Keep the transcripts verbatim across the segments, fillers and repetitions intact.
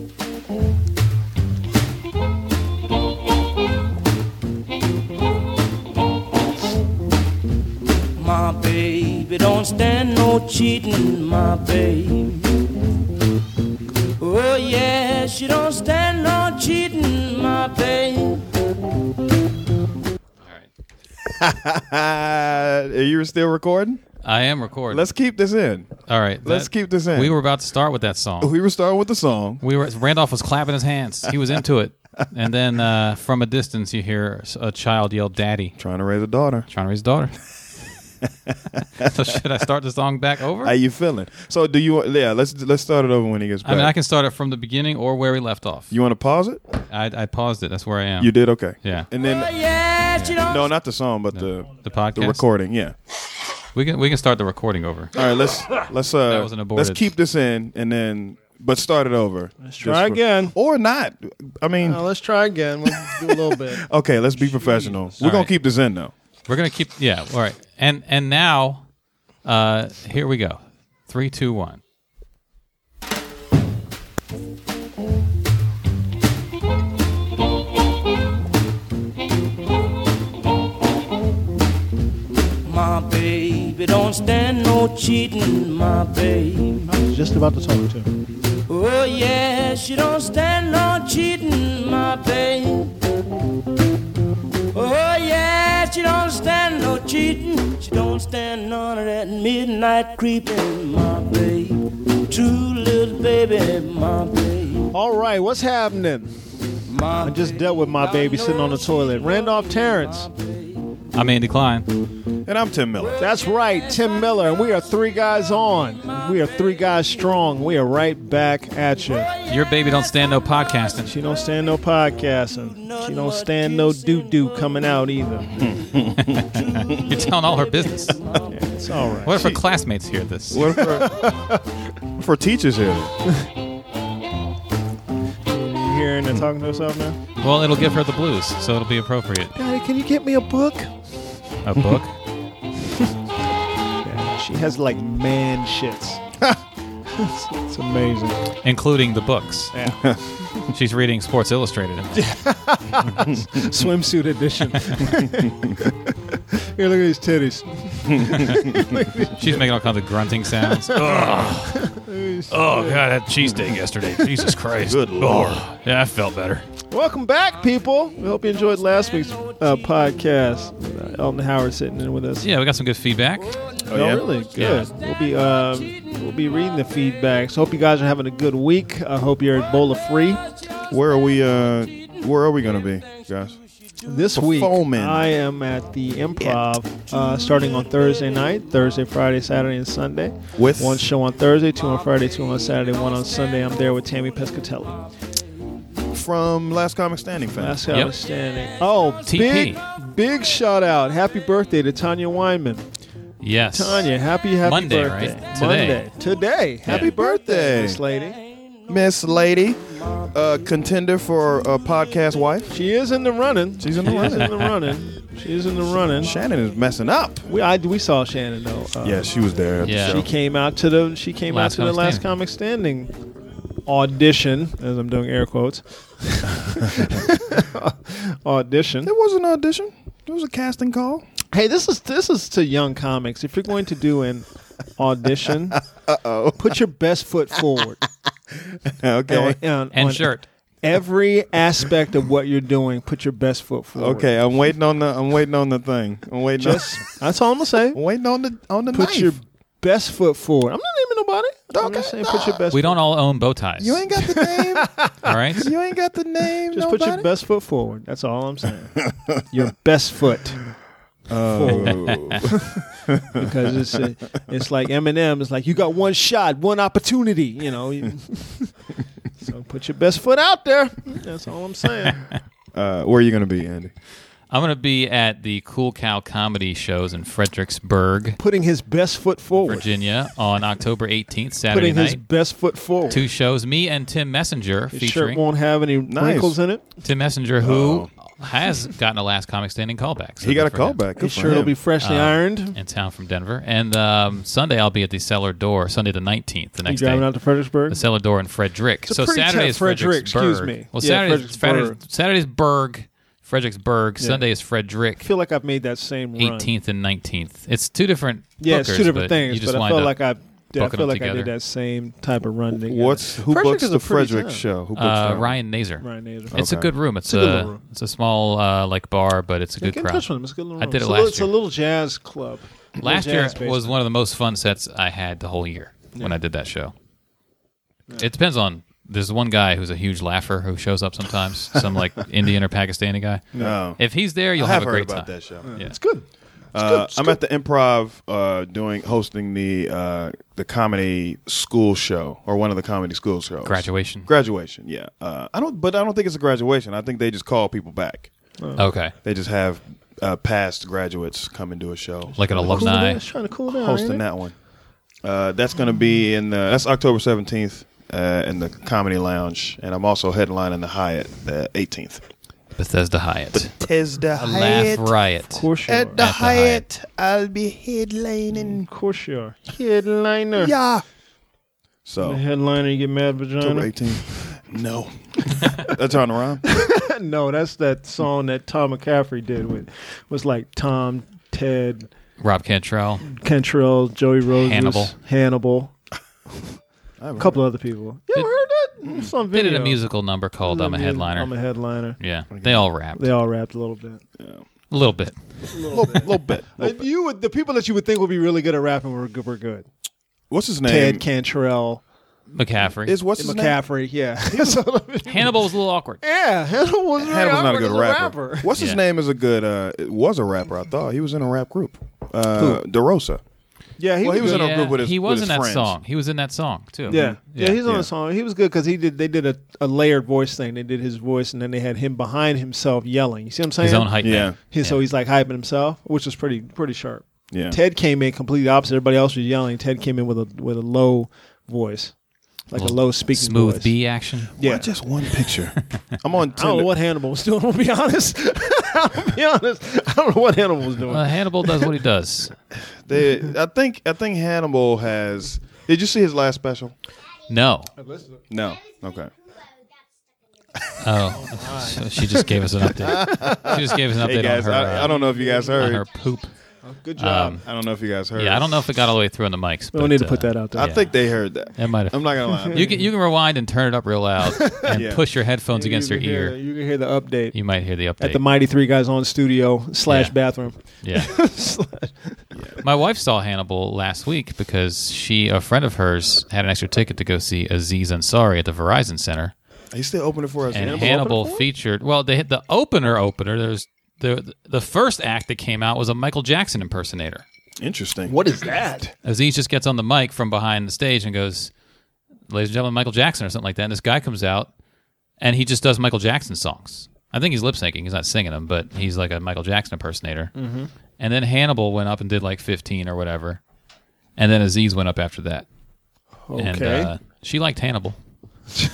My baby don't stand no cheating, my baby. Oh yeah, she don't stand no cheating, my baby. Are you still recording? I am recording. Let's keep this in. All right. Let's that, keep this in. We were about to start with that song. We were starting with the song. We were. Randolph was clapping his hands. He was into it. And then uh, from a distance, you hear a child yell, "Daddy!" Trying to raise a daughter. Trying to raise a daughter. So should I start the song back over? How you feeling? So do you? Yeah, let's let's start it over when he gets back. I mean, I can start it from the beginning or where we left off. You want to pause it? I, I paused it. That's where I am. You did? Okay. Yeah. And then, Oh yeah, she don't. no, not the song, but No. the The podcast? the recording. Yeah. We can we can start the recording over. All right. Let's let's uh That was an aborted. let's keep this in and then but start it over. Let's try again. Or not. I mean, No, let's try again. We'll do a little bit. okay. Let's be professional. We're All gonna right. keep this in though. We're gonna keep. Yeah. All right. And and now, uh, here we go. Three, two, one. My baby don't stand no cheating, my baby. I was just about to talk to him. Oh yeah, she don't stand no cheating, my baby. Oh yeah, she don't stand no cheating. She don't stand none of that midnight creeping, my baby. True little baby, my baby. All right, what's happening? My I just dealt with my baby sitting on the toilet. Randolph Terrence. I'm Andy Klein. And I'm Tim Miller. That's right, Tim Miller. And we are three guys on. We are three guys strong. We are right back at you. Your baby don't stand no podcasting. She don't stand no podcasting. She don't stand no doo-doo coming out either. You're telling all her business. Yeah, it's all right. What if her classmates hear this? What for, for teachers here? You hearing her talking to herself now? Well, it'll give her the blues, so it'll be appropriate. Daddy, can you get me a book? A book? Yeah, she has like man shits. it's, it's amazing. Including the books. Yeah. She's reading Sports Illustrated. Swimsuit edition. Here, look at these titties. She's making all kinds of grunting sounds. Ugh. Oh, God, I had cheesesteak yesterday. Jesus Christ. Good Lord. Oh, yeah, I felt better. Welcome back, people. We hope you enjoyed last week's uh, podcast. Uh, Elton Howard sitting in with us. Yeah, we got some good feedback. Oh, No, yeah? really good. We'll be um, we'll be reading the feedback. So hope you guys are having a good week. I hope you're Ebola free. Where are we? Uh, where are we gonna be, guys? This week, Performing. I am at the Improv uh, starting on Thursday night, Thursday, Friday, Saturday, and Sunday. With One show on Thursday, two on Friday, two on Saturday, one on Sunday. I'm there with Tammy Pescatelli. from Last Comic Standing, fam. Last Yep. Outstanding. Oh, T P. big, big shout out. Happy birthday to Tanya Weinman. Yes. Tanya, happy, happy Monday, birthday. right? Today. Monday. Today. Happy birthday, birthday. Miss Lady. Miss Lady, uh, contender for a podcast wife. She is in the running. She's in the She is in running. the running. She is in the running. Shannon is messing up. We I, we saw Shannon though. Uh, Yeah, she was there. At Yeah. the She show. came out to the she came Last out to the Comic last Standing. comic standing audition, as I'm doing air quotes. Audition. There was an audition. There was a casting call. Hey, this is this is to young comics. If you're going to do an audition, Uh-oh. put your best foot forward. Okay. On- on- And on shirt. Every aspect of what you're doing, put your best foot forward. Okay, I'm waiting on the I'm waiting on the thing. I'm waiting Just that's all I'm gonna say. on I'm waiting on the on the Put knife. your best foot forward. I'm not naming nobody. I'm Okay, just saying put your best We foot don't all own bow ties. You ain't got the name. all right? You ain't got the name. Just nobody? put your best foot forward. That's all I'm saying. Your best foot. Oh. Because it's uh, it's like Eminem. It's like you got one shot, one opportunity. You know. You- so put your best foot out there. That's all I'm saying. uh, where are you gonna be, Andy? I'm going to be at the Cool Cow Comedy Shows in Fredericksburg, Putting his best foot forward. Virginia on October eighteenth, Saturday Putting his night. best foot forward. Two shows, me and Tim Messenger His shirt featuring won't have any Nice. wrinkles in it. Tim Messenger, who has gotten a Last Comic Standing callback. So he got a good for him. callback. Good I'm for sure it'll him. be freshly Um, ironed. in town from Denver. And um, Sunday I'll be at the Cellar Door. Sunday the nineteenth, the You next driving day. out to Fredericksburg? The Cellar Door in Frederick. It's a So pretty Saturday tough is Frederick, Fredericksburg. excuse me. Well, Yeah, Saturday's, Fredericksburg. Saturday's, Saturday's Berg, Fredericksburg. Yeah. Sunday is Frederick. I feel like I've made that same run. eighteenth and nineteenth. It's two different Yeah, bookers, it's two different but things, You just but I wind felt up like I, yeah, I booking feel them like I together. did that same type of run. together. What's who Frederick books is a the pretty Frederick town. show? Who books uh, that? Ryan Nazer. Ryan Nader. It's a Okay. good room. It's, It's a good a, little room. it's a small uh, like bar, but it's a Yeah, good get in crowd. touch with him. It's a good little I room. did it it's a last little, It's a year. little jazz club. Little Last year jazz was basement. one of the most fun sets I had the whole year when I did that show. It depends on. There's one guy who's a huge laugher who shows up sometimes, some like Indian or Pakistani guy. No. If he's there, you'll I have, have, a heard great about time. that show. Yeah. It's good. Uh, I'm at the Improv uh, doing hosting the uh, the comedy school show or one of the comedy school shows. Graduation. Graduation, yeah. Uh, I don't, but I don't think it's a graduation. I think they just call people back. Okay. They just have uh, past graduates come and do a show. Like an Cool alumni. down. It's trying to cool down. hosting ain't it? that one. Uh, that's going to be in the, that's October seventeenth uh, in the Comedy Lounge, and I'm also headlining the Hyatt the eighteenth. Bethesda Hyatt. Bethesda A laugh riot. Of course you are. At the At the Hyatt, I'll be headlining. Of course you are. Headliner. Yeah. So The headliner, you get mad October vagina. eighteenth. No. That's on the rhyme. No, that's that song that Tom McCaffrey did with was like Tom, Ted, Rob Cantrell. Kentrell, Joey Rose, Hannibal. Hannibal, I a couple other people. You ever heard that? It's on They video. did a musical number called I'm a Headliner. I'm a headliner. Yeah. They all rapped. They all rapped a little bit. A little bit. A little, little bit. Uh, you would the people that you would think would be really good at rapping were good. Were good. What's his name? Ted Cantrell, McCaffrey. Is what's his name? McCaffrey. Yeah. Hannibal was a little awkward. Yeah, Hannibal was very Hannibal's not a awkward good as rapper. What's his Yeah. name? Is a good. Uh, was a rapper. I thought he was in a rap group. Uh, DeRosa. Yeah, he Well, was, he was good. in a group with his. he with was his in that friends. song. He was in that song too. Yeah. yeah, he's on yeah. the song. He was good because he did. They did a, a layered voice thing. They did his voice, and then they had him behind himself yelling. You see what I'm saying? His own hype Yeah. man. He- So Yeah. he's like hyping himself, which was pretty pretty sharp. Yeah. Ted came in completely opposite. Everybody else was yelling. Ted came in with a with a low voice, like a Little low speaking Smooth voice. B action. Yeah. Yeah. Just one picture. I'm on I don't Tinder. know what Hannibal was doing. I'll be honest. I'll be honest. I don't know what Hannibal was doing. Well, Hannibal does what he does. They, I think. I think Hannibal has. Did you see his last special? No. No. Okay. Oh, so she just gave us an update. She just gave us an update Hey guys, on her. I, uh, I don't know if you guys on heard. her poop. Good job. Um, I don't know if you guys heard. yeah, I don't know if it got all the way through on the mics. we don't but, need to uh, put that out there. I yeah. think they heard that. It might have. I'm not gonna lie. You can you can rewind and turn it up real loud and Yeah. push your headphones You against your can hear- ear. You can hear the update You might hear the update. at the Mighty Three Guys on Studio slash Yeah. bathroom. yeah. My wife saw Hannibal last week because she, a friend of hers, had an extra ticket to go see Aziz Ansari at the Verizon Center, Are you still opening for us? and Hannibal Hannibal opening for? featured. Well, they hit the opener. Opener. There's the the first act that came out was a Michael Jackson impersonator. Interesting. What is that? Aziz just gets on the mic from behind the stage and goes, "Ladies and gentlemen, Michael Jackson," or something like that. And this guy comes out, and he just does Michael Jackson songs. I think he's lip syncing. He's not singing them, but he's like a Michael Jackson impersonator. Mm-hmm. And then Hannibal went up and did like fifteen or whatever, and then Aziz went up after that. Okay. And uh, she liked Hannibal. she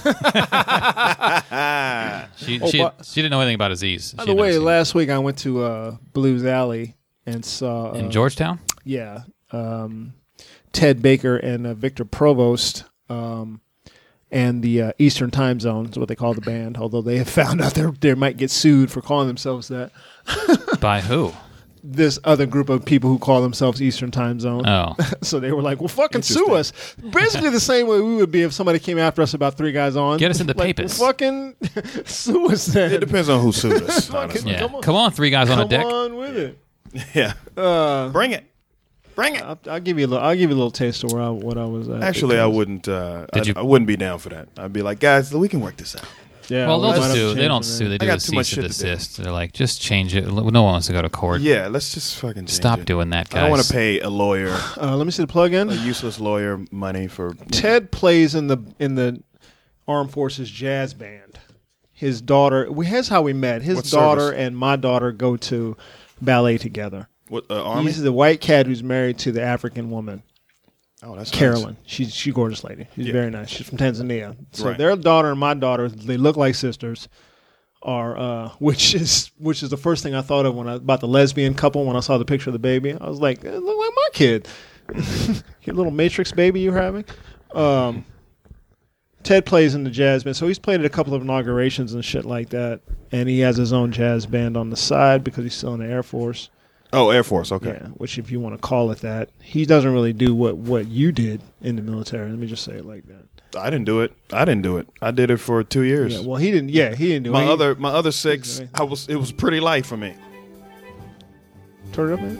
Oh, she, but- she didn't know anything about Aziz. By She the had way, never seen last week I went to uh, Blues Alley and saw him. uh, in Georgetown. yeah, um, Ted Baker and uh, Victor Provost, um, and the uh, Eastern Time Zone is what they call the band. Although they have found out they they might get sued for calling themselves that. By who? This other group of people who call themselves Eastern Time Zone. Oh, So they were like, "Well, fucking sue us." Basically, the same way we would be if somebody came after us about Three Guys On. Get us into like, papers. Well, fucking sue us then. It depends on who sued us. honestly. yeah. Come on. Come on, three guys on a Come deck. on with it. Yeah. Uh, Bring it. Bring it. I'll, I'll give you a little. I'll give you a little taste of where I, what I was at. Actually, I because- wouldn't. Uh, Did I, you- I wouldn't be down for that. I'd be like, guys, we can work this out. Yeah. Well, we they'll might just have to sue. change They don't the sue. name. They I do got a too much cease and shit to do. desist. They're like, just change it. No one wants to go to court. Yeah, let's just fucking change Stop it. doing that, guys. I don't want to pay a lawyer, Uh, let me see the plug-in. a useless lawyer, money for. Ted plays in the in the Armed Forces Jazz Band. His daughter. We here's how we met. His What daughter service? and my daughter go to ballet together. What uh, army? He's the white cat who's married to the African woman, Oh, that's Carolyn. She's she's a gorgeous lady. She's Yeah. very nice. She's from Tanzania. So Right. their daughter and my daughter, they look like sisters. are uh, which is which is the first thing I thought of when I about the lesbian couple when I saw the picture of the baby. I was like, it look like my kid, your little Matrix baby you're having. Um, Ted plays in the jazz band, so he's played at a couple of inaugurations and shit like that, and he has his own jazz band on the side because he's still in the Air Force. Oh, Air Force, okay. Yeah, which if you want to call it that, he doesn't really do what, what you did in the military. Let me just say it like that. I didn't do it. I didn't do it. I did it for two years. Yeah, well, he didn't. Yeah, he didn't do my it. other my other six, I was it was pretty light for me. Turn it up, man.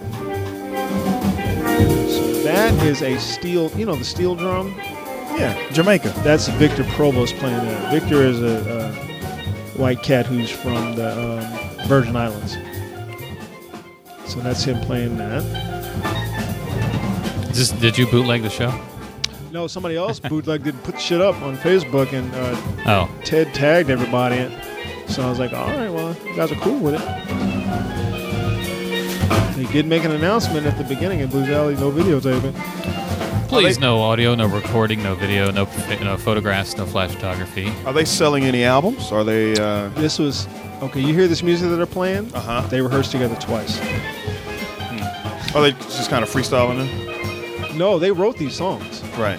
So that is a steel. You know the steel drum. Yeah, Jamaica. That's Victor Provost playing that. Victor is a, a white cat who's from the um, Virgin Islands. So that's him playing that. Is this, did you bootleg the show? No, somebody else bootlegged it, put shit up on Facebook, and uh, Oh, Ted tagged everybody in. So I was like, all right, well, you guys are cool with it. He did make an announcement at the beginning of Blues Alley, no videotaping. please, no audio, no recording, no video, no no photographs, no flash photography. Are they selling any albums? Are they? Uh... This was, okay, you hear this music that they're playing? Uh-huh. They rehearsed together twice. Hmm. Are they just kind of freestyling it? No, they wrote these songs. Right.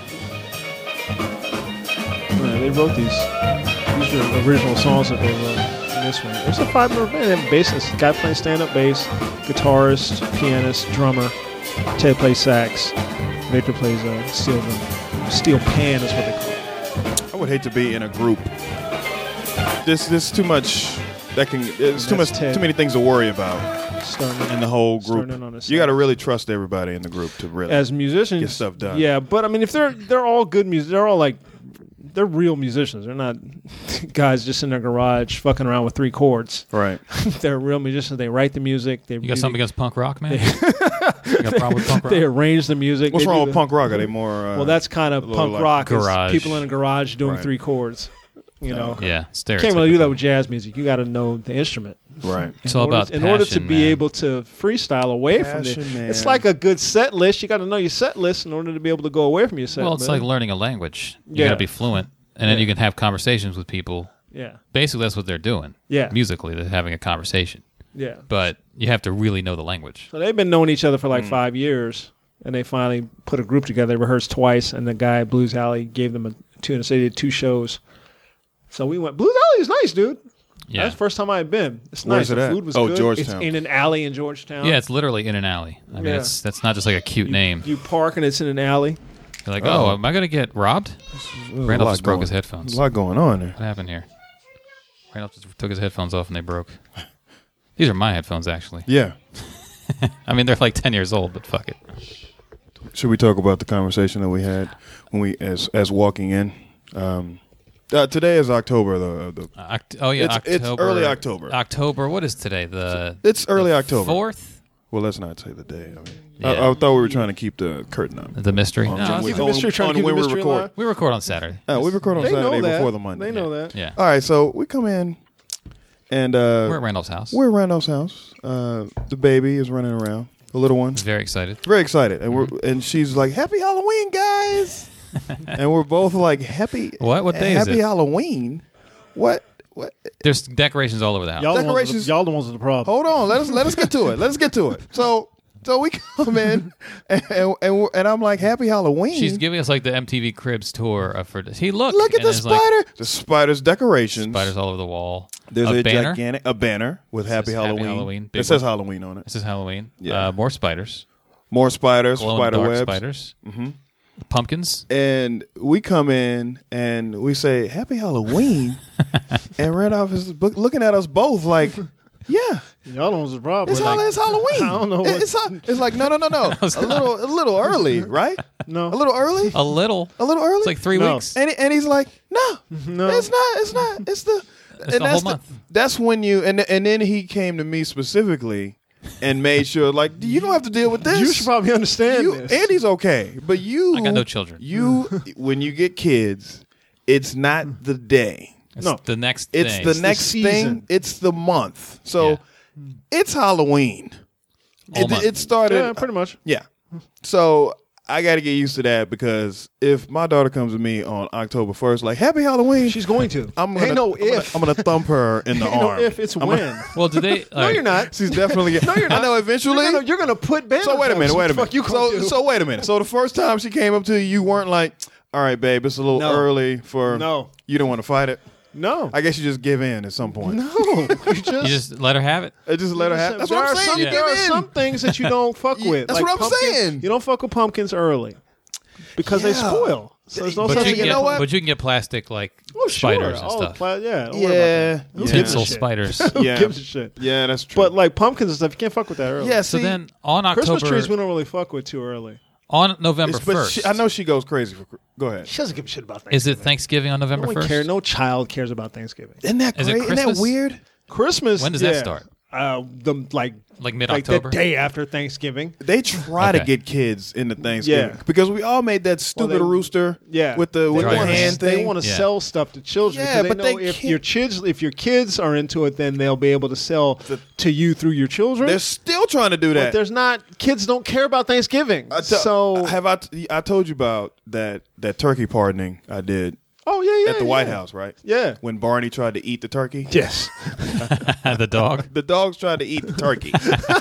Yeah, they wrote these. These are original songs that they wrote in this one. It's a five-member band. They have a bassist, guy playing stand-up bass, guitarist, pianist, drummer. Ted plays sax. Victor plays a steel drum. Steel pan is what they call it. I would hate to be in a group. This this too much. That can. It's too much. Ted. Too many things to worry about Starting in the whole group. starting on a You got to really trust everybody in the group to really as musicians get stuff done. Yeah, but I mean, if they're they're all good music, they're all like they're real musicians. They're not guys just in their garage fucking around with three chords. Right. They're real musicians. They write the music. They You got something against punk rock, man? You got a problem with punk rock? They arrange the music. What's They wrong do with the- punk rock? Are they more? Uh, Well, that's kind of a little punk like rock. is garage. People in a garage doing Right. three chords. You know, Yeah, stereotypical. can't really do that with jazz music. You got to know the instrument. right. It's in all order, about in order to passion, be man. able to freestyle away from it. Passion, man. It's like a good set list. You got to know your set list in order to be able to go away from your set. Well, it's man. like learning a language. You Yeah. got to be fluent, and then Yeah. you can have conversations with people. yeah, Basically, that's what they're doing. Yeah. Musically, they're having a conversation. yeah. But you have to really know the language. So they've been knowing each other for Mm. like five years, and they finally put a group together. They rehearsed twice, and the guy at Blues Alley gave them a two, and so they did two shows. So we went. Blues Alley is nice, dude. Yeah. That's the first time I've been. It's Where's nice. it the at? food was Oh, good. Georgetown. It's in an alley in Georgetown. Yeah, it's literally in an alley. I mean, Yeah. it's that's not just like a cute you, name. You park and it's in an alley. You're like, Oh. oh, am I going to get robbed? There's a Randolph lot just broke going- his headphones. A lot going on there. What happened here? Randolph just took his headphones off and they broke. These are my headphones, actually. Yeah. I mean, they're like ten years old, but fuck it. Should we talk about the conversation that we had when we as as walking in? Um, uh, today is October. The, the Uh, Oct- oh, yeah, It's- October. it's early October. October, what is today? The it's early October. fourth? Well, let's not say the day. I mean, Yeah. I, I thought we were trying to keep the curtain up. The mystery? Um, No, so it's- we- Keep the mystery, on- trying to on keep the when we mystery record. alive. we record on Saturday. Uh, we record on They Saturday know that. before the Monday. They know that. Yeah. All right, so we come in, and uh, We're at Randolph's house. we're at Randolph's house. Uh, the baby is running around, the little one, Very excited. very excited, and we're Mm-hmm. and she's like, "Happy Halloween, guys!" And we're both like, "Happy What? What day is Happy it? Halloween? What? What? There's decorations all over the house. Y'all the, ones with Decorations- the, y'all the ones with the problem. Hold on, let us let us get to it. Let us get to it. So so we come in, and and, and, we're- and I'm like, "Happy Halloween!" She's giving us like the M T V Cribs tour of for He look. Look at and the there's, like, spider. the spider's decorations. spiders all over the wall. There's a, a banner. gigantic a banner with Happy says Happy Halloween. Halloween, big It says one. Halloween on it. This is Halloween. Yeah. Uh, more spiders. More spiders, Glow in spider the dark webs. spiders. Mm-hmm. Pumpkins. And we come in and we say Happy Halloween, and Randolph is book- looking at us both like, yeah, Y'all the ones with the problem. it's, We're Hall- like, it's Halloween. I don't know It- what- It's, it's like no, no, no, no. a little, a little early, right? No. a little early, A little. a little early. It's like three No. weeks. and he- and he's like, no, No. it's not, it's not, it's the, It's and the whole that's month. that's when you and and then he came to me specifically and made sure like you don't have to deal with this. You should probably understand You, this. Andy's okay, but you, I got no children. You, when you get kids, it's not the day. It's No. the next It's thing. the the next season. thing. It's the month. So Yeah. it's Halloween. All It, month. it started. yeah, pretty much. Yeah. So I got to get used to that because if my daughter comes to me on October first, like Happy Halloween, She's going to. I'm gonna, Ain't no I'm gonna, if. I'm gonna thump her in the Ain't no arm. if. It's I'm when. gonna- Well, do they? no, you're not. She's definitely. No, you're not. I know eventually. You're gonna, you're gonna put banners So wait a up. minute, So wait a what the minute. Fuck you gonna so do? so wait a minute. So the first time she came up to you, you weren't like, "All right, babe, it's a little No. early for." No. You don't want to fight it. no. I guess you just give in at some point. no. You just. You just let her have it. I just let her have. That's there what I'm are saying. Some, You Yeah. There are give in. some things that you don't fuck Yeah, with. that's Like what I'm pumpkins. saying. You don't fuck with pumpkins early because they Yeah. spoil. So there's no But But such you, you can know get, what? but you can get plastic like Oh, sure. spiders and Oh, stuff. pla- yeah. don't worry about Yeah. that. Who Yeah. gives a Tinsel shit? spiders. Who Yeah. gives a shit? Yeah, that's true. But like pumpkins and stuff, you can't fuck with that early. yeah, So see, then on October, Christmas trees we don't really fuck with too early. on November it's- but first, she, I know she goes crazy for. Go ahead. She doesn't give a shit about is Thanksgiving. it Thanksgiving on November No one first? cares. No child cares about Thanksgiving. Isn't that Is it great? Isn't that Christmas? weird? Christmas. When does yeah. that start? Uh, the like Like mid like the October. day after Thanksgiving. They try to Okay. get kids into Thanksgiving Yeah. because we all made that stupid they- rooster. Yeah, with the with They the wanna- hand They thing. want to Yeah. sell stuff to children. Yeah, because but they know they if can't- your kids, if your kids are into it, then they'll be able to sell to you through your children. They're still trying to do but that. there's not. Kids don't care about Thanksgiving. I te- so have I? T- I told you about that that turkey pardoning I did oh yeah, yeah, at the White yeah. House, right? Yeah. When Barney tried to eat the turkey. Yes. the dog. The dogs tried to eat the turkey.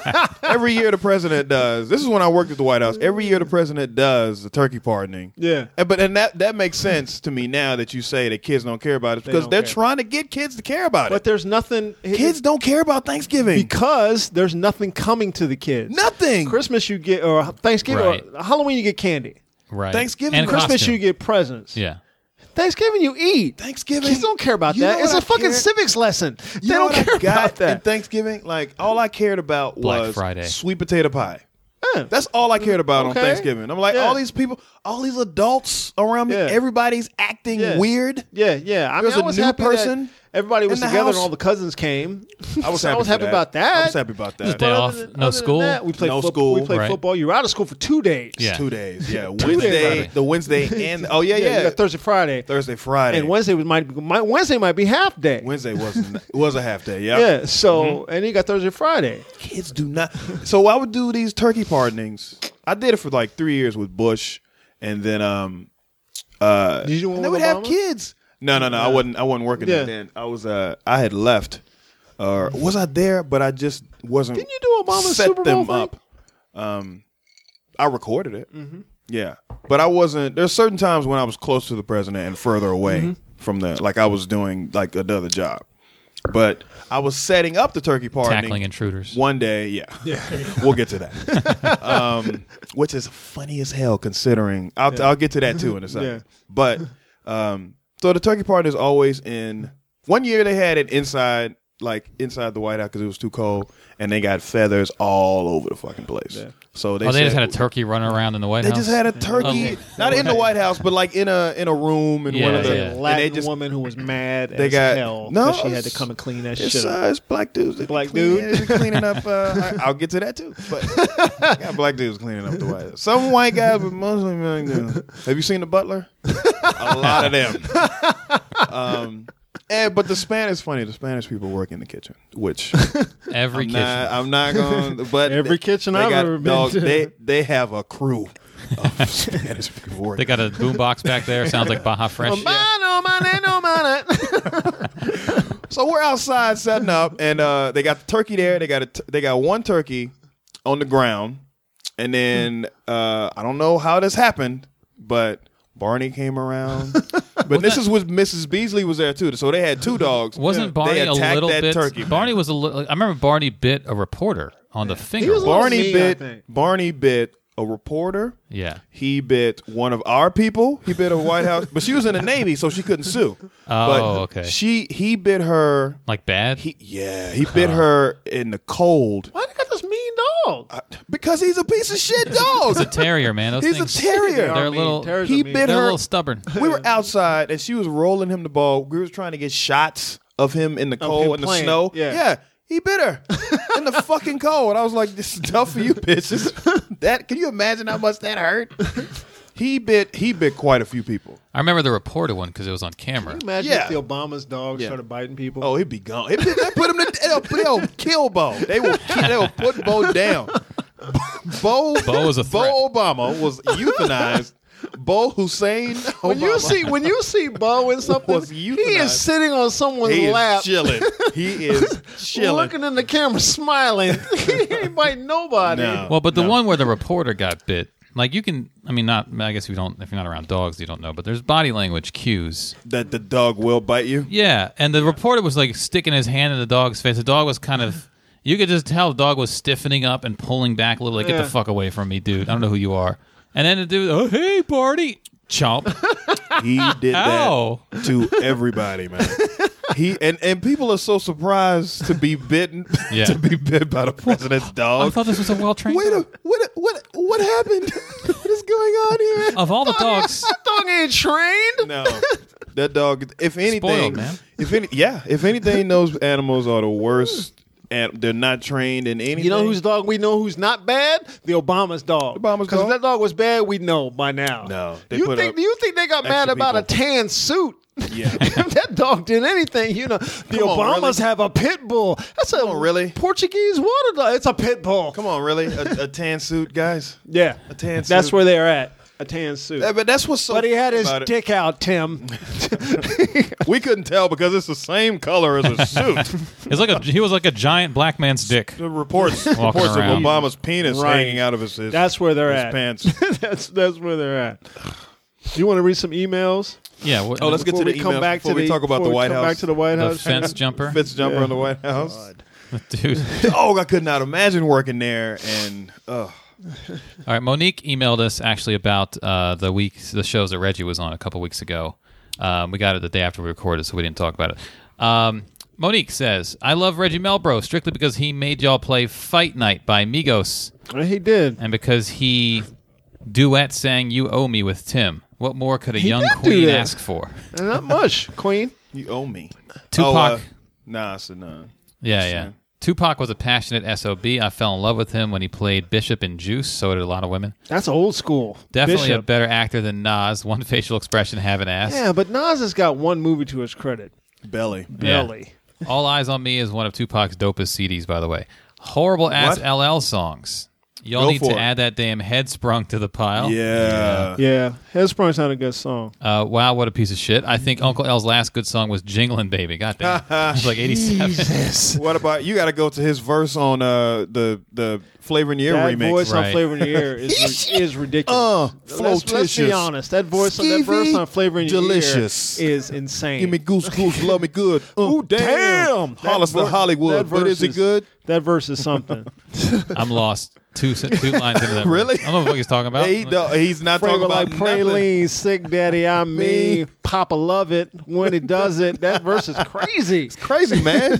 Every year the president does. This is when I worked at the White House. Every year the president does the turkey pardoning. Yeah. And, but and that that makes sense to me now that you say that kids don't care about it because don't they are care. trying to get kids to care about But it. there's nothing. Kids don't care about Thanksgiving. because there's nothing coming to the kids. Nothing. Christmas you get or Thanksgiving Right. or Halloween you get candy. Right. Thanksgiving, and Christmas costume. you get presents. Yeah. Thanksgiving you eat. Thanksgiving. Kids don't care about You know that. It's what a I fucking care- civics lesson. You they know don't what I care got about that. in Thanksgiving? Like all I cared about Black was Friday. sweet potato pie. Yeah. That's all I cared about Okay. on Thanksgiving. I'm like, Yeah. all these people, all these adults around me, Yeah. everybody's acting Yeah. weird. Yeah, yeah. I mean, There's I a was new happy person that everybody was in the together house. and all the cousins came. I was So happy, I was for happy that. about that. I was happy about that. Day But off, other than- no other than school? that, we played No football. school, We played right. football. You were out of school for two days. Yeah. Two days, yeah. days. Wednesday, the Wednesday, and oh yeah, Yeah, yeah, you got Thursday, Friday, Thursday, Friday, and Wednesday was might, might Wednesday might be half day. Wednesday wasn't was a half day. Yeah, Yeah. So Mm-hmm. and you got Thursday, Friday. Kids do not. So I would do these turkey pardonings. I did it for like three years with Bush, and then um, uh, Did you do one and they with would have Obama? kids. No, no, no. I wasn't. I wasn't working Yeah. there then. I was. Uh, I had left, or was I there? But I just wasn't. Didn't you do Obama's set Super Bowl them thing? up? Um, I recorded it. Mm-hmm. Yeah, but I wasn't. There's certain times when I was close to the president and further away Mm-hmm. from the. Like I was doing like another job, but I was setting up the turkey pardoning. Tackling intruders. One day, yeah, yeah, we'll get to that. um, which is funny as hell, considering. I'll I'll get to that too in a second. Yeah. But um, so the turkey party is always in. One year they had it inside, like inside the White House because it was too cold, and they got feathers all over the fucking place. Yeah. So they Oh, they said, just had a turkey running around in the White They House. just had a turkey, Okay. not in the White House, but like in a in a room in Yeah, one of the. yeah. And Latin they just woman who was mad they as got- hell no, because she had to it's- come and clean that It's, shit up. uh, it's black dudes. that Black clean- dude? yeah, cleaning up. Uh, I, I'll get to that too. But yeah, black dudes cleaning up the White House. Some white guys, but mostly black dudes. Have you seen The Butler? A lot of them. Um, and but the Spanish, funny. The Spanish people work in the kitchen, which Every I'm kitchen. not, I'm not going. But Every they- kitchen they I've got ever been dogs- to. They they have a crew of Spanish people working. They got a boombox back there. Sounds like Baja Fresh. Oh, mano, mano, mano. So we're outside setting up, and uh, they got the turkey there. They got a t- they got one turkey on the ground, and then uh, I don't know how this happened, but Barney came around. But this is with Missus Beasley was there too, so they had two dogs. Wasn't Barney They a attacked little that bit? turkey, man. Barney was a little. I remember Barney bit a reporter on the finger. was a little Barney mean, I bit think. Barney bit a reporter. yeah. He bit one of our people. He bit a White House, but she was in the Navy, so she couldn't sue. Oh, but okay. She he bit her. Like bad. He yeah, he bit her in the cold. Why they got this mean dog? Because he's a piece of shit dog. He's a terrier, man. Those He's a things, terrier. They're They a are little. mean. Terriers He are mean. bit They're a her. little stubborn. We were outside and she was rolling him the ball. We were trying to get shots of him in the cold him in the playing. snow. Yeah. yeah, he bit her in the fucking cold. I was like, "This is tough for you, bitches." That can you imagine how much that hurt? He bit. He bit quite a few people. I remember the reporter one because it was on camera. Imagine Yeah. if the Obama's dog Yeah. started biting people. Oh, he'd be gone. He'd be, they put him to they'll, they'll kill Bo. They will kill, they will put Bo down. Bo, Bo was a threat. Bo Obama was euthanized. Bo Hussein Obama When you see when you see Bo in something, Was he euthanized. is sitting on someone's he lap, is chilling. He is chilling. looking in the camera, smiling. He ain't biting nobody. No. Well, but the No. one where the reporter got bit, like you can, I mean, not. I guess if you don't, if you're not around dogs, you don't know. But there's body language cues. that the dog will bite you. Yeah, and the reporter was like sticking his hand in the dog's face. The dog was kind of, you could just tell the dog was stiffening up and pulling back a little. Like, get Yeah. the fuck away from me, dude. I don't know who you are. And then the dude, oh hey, Barney, chomp. He did Ow. that to everybody, man. He and, and people are so surprised to be bitten, Yeah. to be bit by the president's I dog. thought this was a well trained. Wait a what what what happened? What is going on here? Of all the dogs, That dog ain't trained. No, that dog. If anything, Spoiled, man. if any, yeah, if anything, those animals are the worst, and they're not trained in anything. You know whose dog we know who's not bad? The Obama's dog. Obama's Because if dog? that dog was bad, we know by now. No, they you put think up do you think they got mad extra about a people. tan suit? Yeah. If that dog did anything, you know, the Come on, Obamas really? have a pit bull. That's a on, really? Portuguese water dog. It's a pit bull. Come on, really? A, a tan suit, guys? Yeah, A tan that's suit. where they're at. A tan suit. Yeah, but that's what's so. But he had funny his about it. dick out, Tim. We couldn't tell because it's the same color as a suit. it's like a he was like a giant black man's dick. The reports reports of around. Obama's penis Right. hanging out of his, his That's where they're his at. pants. that's that's where they're at. Do you want to read some emails? Yeah. What, Oh, let's get Before to we the come emails back before to we the, talk about before the we White come House. Back to the White the House. fence jumper, Fitz jumper Yeah. in the White House. dude. Oh, I could not imagine working there. And uh, All right, Monique emailed us actually about uh, the week, the shows that Reggie was on a couple weeks ago. Um, we got it the day after we recorded, so we didn't talk about it. Um, Monique says, "I love Reggie Melbro strictly because he made y'all play Fight Night by Migos, He did. and because he duet sang "You Owe Me" with Tim. What more could a He young did do queen that. ask for?" And not much, Queen. you owe me. Tupac. Oh, uh, nah, I said nah. Yeah, yeah. Tupac was a passionate S O B. I fell in love with him when he played Bishop in Juice. So did a lot of women. That's old school. Definitely a Bishop. better actor than Nas. One facial expression, have an ass. Yeah, but Nas has got one movie to his credit. Belly. Yeah. Belly. All Eyes on Me is one of Tupac's dopest C Ds, by the way. Horrible ass What? L L songs. Y'all Go need for to it. add that damn Head Sprung to the pile. Yeah. Yeah, Headsprung's not a good song. Uh, wow, what a piece of shit. I think Uncle L's last good song was Jinglin' Baby. God damn. It was like eighty-seven. What about you? Got to go to his verse on uh, the the Flavor in the Ear That remix. voice right. on Flavor in the Ear is, is ridiculous. Uh, let's, let's be flotitious. honest. That voice on that verse on Flavor in the delicious. Ear is insane. Give me goose goose, love me good. Uh, Ooh, damn! Hollister That ver- Hollywood, that but verse is it good? That verse is something. I'm lost. Two two lines into that. Really? I don't know what he's talking about. He, no, he's not Flavor talking about like nothing. praline, sick daddy, I Me. mean, Papa love it when he does it. That verse is crazy. Crazy man.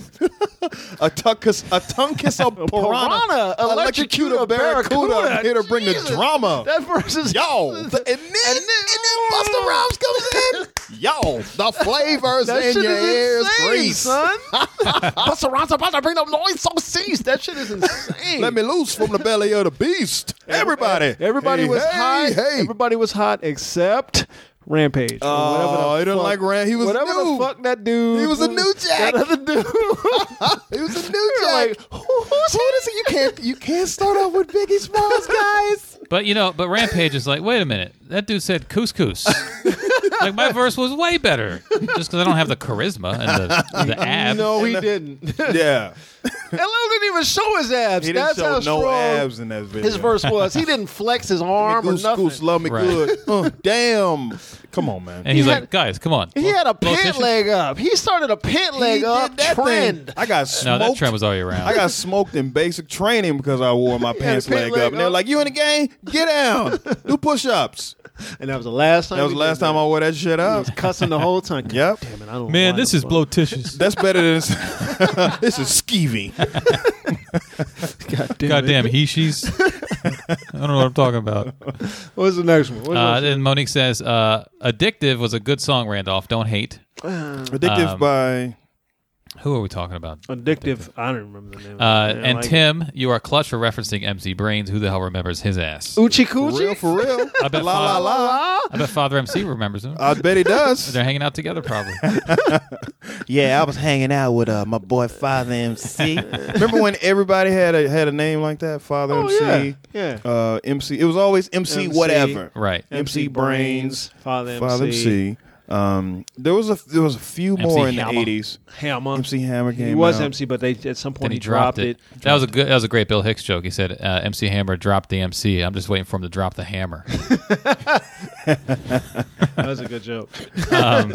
a tongue kiss, a tongue kiss of piranha, Piranha, electrocute a barracuda. I'm here to bring the Jesus. drama. That verse is Yo, the, and then, and then, Busta Rhymes comes in. Yo, the flavors That in shit your is ears, insane, grease. son. Busta Rhymes about to bring them noise so cease. That shit is insane. Let me loose from the belly of the beast. Everybody, Everybody Hey, was hey, hot. Hey, Everybody was hot except Rampage. or Oh, whatever the he didn't fuck- like Ram- he was whatever new. the fuck that dude. He was a who- new Jack. That other dude. He was a new You're Jack. like, who, who's Who is it? You can't, you can't start off with Biggie Smalls, guys. But you know, but Rampage is like, wait a minute, that dude said couscous. Like my verse was way better, just because I don't have the charisma and the, the abs. No, he didn't. Yeah, L L didn't even show his abs. he didn't That's show how no strong abs in that video. his verse was. He didn't flex his arm or Goose, nothing. goose, love me Right. good. Uh, damn, come on, man. And he's He like, had- guys, come on. He had a Blow pant tissue? leg up. He started a pant leg He up did that trend. thing. I got No, smoked. that trend was already around. I got smoked in basic training because I wore my had a pants pant leg, leg up. And they're up. like, "You in the game? Get down, do push-ups." And that was the last time. That was he the last did time I wore that shit He up. was cussing the whole time. Yep. Damn it, I don't know Man, why this the is fuck. blotitious. That's better than this. This is skeevy. God damn, Goddamn it. he she's. I don't know what I'm talking about. What's the next one? What's the Uh, next then Monique says, uh, "Addictive" was a good song. Randolph, don't hate. Addictive Um, by Who are we talking about? Addictive. I don't remember the name. Uh, of it. and Like Tim, you are clutch for referencing M C Brains. Who the hell remembers his ass? Uchi For real, Coochie. for real. I bet la la Father, la. I bet Father M C remembers him. I bet he does. They're hanging out together, probably. Yeah, I was hanging out with uh, my boy Father M C. Remember when everybody had a had a name like that? Father Oh, M C. yeah. Yeah. Uh, M C. It was always M C, M C. whatever. Right. M C Brains, Father M C. Father M C. Um, there was a there was a few M C more in the Hammer. eighties. Hammer. M C Hammer came He was out. M C, but they at some point Then he, dropped, it. That was a good. That was a great Bill Hicks joke. He said, uh, "M C Hammer dropped the M C. I'm just waiting for him to drop the hammer." That was a good joke. um,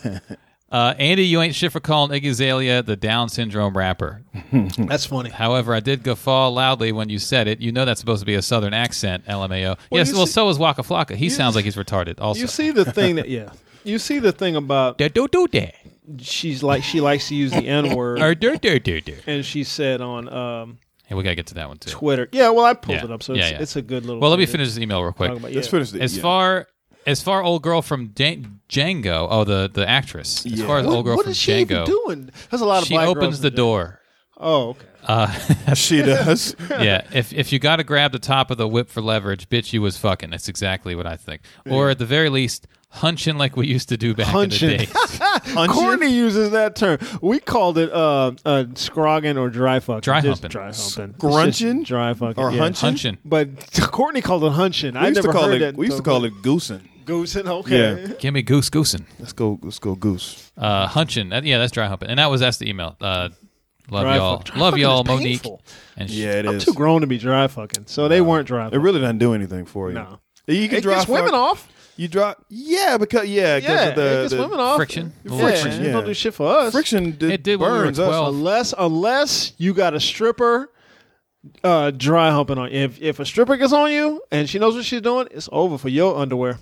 uh, Andy, you ain't shit for calling Iggy Azalea the Down syndrome rapper. That's funny. However, I did guffaw loudly when you said it. You know that's supposed to be a Southern accent. L M A O. Well, Yes. you Well, see- so is Waka Flocka. He sounds like he's retarded. Also. You see the thing that yeah. You see the thing about do do do do. she's like she likes to use the N word, Or do do do do. and she said on um, Hey, we gotta get to that one too. Twitter. Yeah, well, I pulled Yeah. it up, so Yeah, it's, yeah. it's a good little. Well, let me thing to finish this email real quick. talk about. Let's Yeah. finish it. As yeah. far as far old girl from Jan- Django, oh the the actress. As Yeah. far as What, old girl what from is she Django, even doing? There's a lot of she black opens girls the in Django. door. Oh, okay. Uh, she does. yeah, if if you got to grab the top of the whip for leverage, bitch, you was fucking. That's exactly what I think. Or at the very least, hunching like we used to do back Hunching. in the day. Courtney uses that term. We called it uh, uh, scrogging or dry fucking. Dry Just humping. Dry humping. Scrunching? It's just dry fucking. Or yeah. hunching? Hunching. But Courtney called it hunching. We I used never to call heard it. that. We used to call it goosing. goosing. Okay. Yeah. Give me goose goosing. Let's go. Let's go goose. Uh, hunching. That, yeah, that's dry humping. And that was that's the email. Uh, love Dry y'all. fuck. Dry Love fucking y'all, is Monique. painful. And sh- Yeah, it I'm is. too grown to be dry fucking. So they weren't dry. It fucking. really doesn't do anything for you. No. You can It dry gets fuck- women off. You drop. Yeah, because yeah, 'cause Yeah, of the, it gets the women off. friction. A Yeah, little friction, friction. It don't yeah. do shit for us. friction. Did, It did when we were burns us. twelve. Unless unless you got a stripper uh, dry humping on you. If if a stripper gets on you and she knows what she's doing, it's over for your underwear.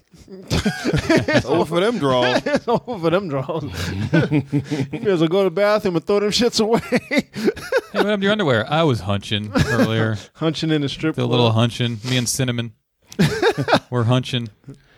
It's over for them draws. It's over for them draws. You guys will go to the bathroom and throw them shits away. Hey, what happened to your underwear? I was hunching earlier. Hunching in the strip The club. little hunching. Me and Cinnamon. We're hunching.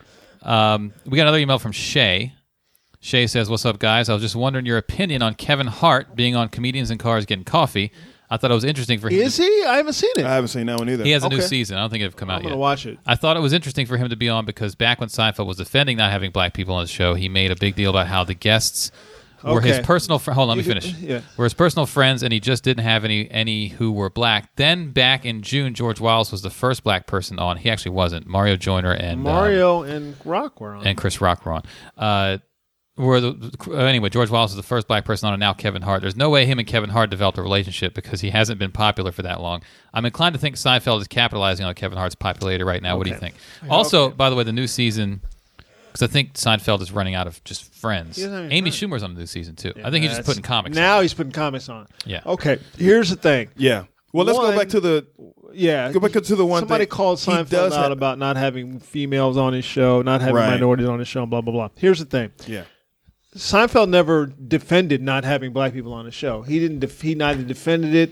Um, we got another email from Shay. Shay says, "What's up, guys? I was just wondering your opinion on Kevin Hart being on Comedians in Cars Getting Coffee. I thought it was interesting for him. Is to, he? I haven't seen it. I haven't seen that one either. he has a new Okay. season. I don't think it'll come out I'm gonna yet. watch it. I thought it was interesting for him to be on because back when Seinfeld was defending not having black people on his show, he made a big deal about how the guests were his Okay. personal friends. Hold on, let me You finish. could- yeah. Were his personal friends, and he just didn't have any any who were black. Then back in June, George Wallace was the first black person on. He actually wasn't. Mario Joyner and um, Mario and Rock were on. and Chris Rock were on. Uh, were the, anyway, George Wallace is the first black person on, and now Kevin Hart. There's no way him and Kevin Hart developed a relationship because he hasn't been popular for that long. I'm inclined to think Seinfeld is capitalizing on Kevin Hart's popularity right now. What do you Okay. think? Also, by the way, the new season, because I think Seinfeld is running out of just friends. He doesn't have any Amy friends. Schumer's on the new season too. I think he's just That's- putting comics. Now on. he's putting comics on. Yeah. Okay. Here's the thing. Yeah. Well, let's One- go back to the Yeah. go back to the one. Somebody thing. called He Seinfeld does out have- about not having females on his show, not having Right. minorities on his show, and blah blah blah. Here's the thing: Yeah. Seinfeld never defended not having black people on the show. He didn't. Def- he neither defended it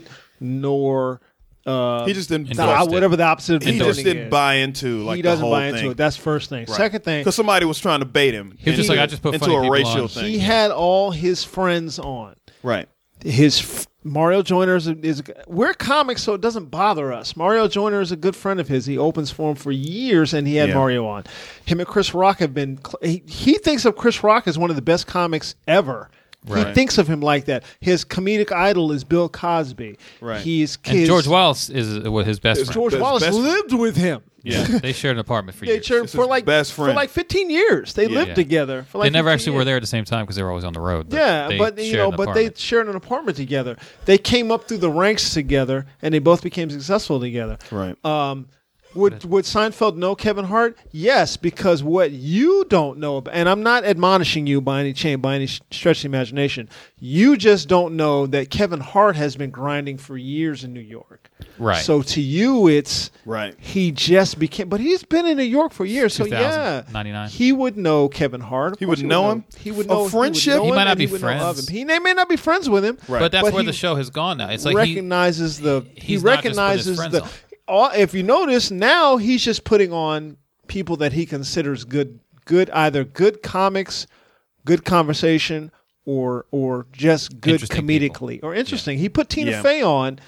nor uh, He just didn't. the- Endorsed it. whatever the opposite of He defending just didn't is. buy into like he the doesn't whole buy into thing. it. That's first thing. Second thing, because somebody was trying to bait him. He was just into- like, I just put into funny a people racial on. thing. he had all his friends on. Right. His f- Mario Joyner is, a, is a, we're comics, so it doesn't bother us. Mario Joyner is a good friend of his. He opens for him for years, and he had Yeah. Mario on. Him and Chris Rock have been. cl- He, he thinks of Chris Rock as one of the best comics ever. He Right. thinks of him like that. His comedic idol is Bill Cosby. Right. He's And his, George Wallace is uh, his best friend. George His Wallace best friend. lived with him. Yeah, they shared an apartment for They years. shared It's for his like best for friend. like fifteen years. They lived Yeah. together. For like They never fifteen actually years. were there at the same time because they were always on the road. But Yeah, they but you shared know, an but apartment. they shared an apartment together. They came up through the ranks together, and they both became successful together. Right. Um, would would Seinfeld know Kevin Hart? Yes, because what you don't know, about, and I'm not admonishing you by any chain, by any sh- stretch of the imagination. You just don't know that Kevin Hart has been grinding for years in New York. Right. So to you, it's Right. he just became, but he's been in New York for years. So two thousand, yeah, ninety-nine. he would know Kevin Hart. Of He course would know him? He would A know friendship? He, would know He might him not and be he would know of friends. him. He may may not be friends with him. Right. But that's But where he the show has gone now. It's like he, recognizes the he he's not just putting his recognizes friends the on. all, if you notice now he's just putting on people that he considers good good either good comics, good conversation, or or just good Interesting comedically people. or interesting. He put Tina Yeah. Fey on.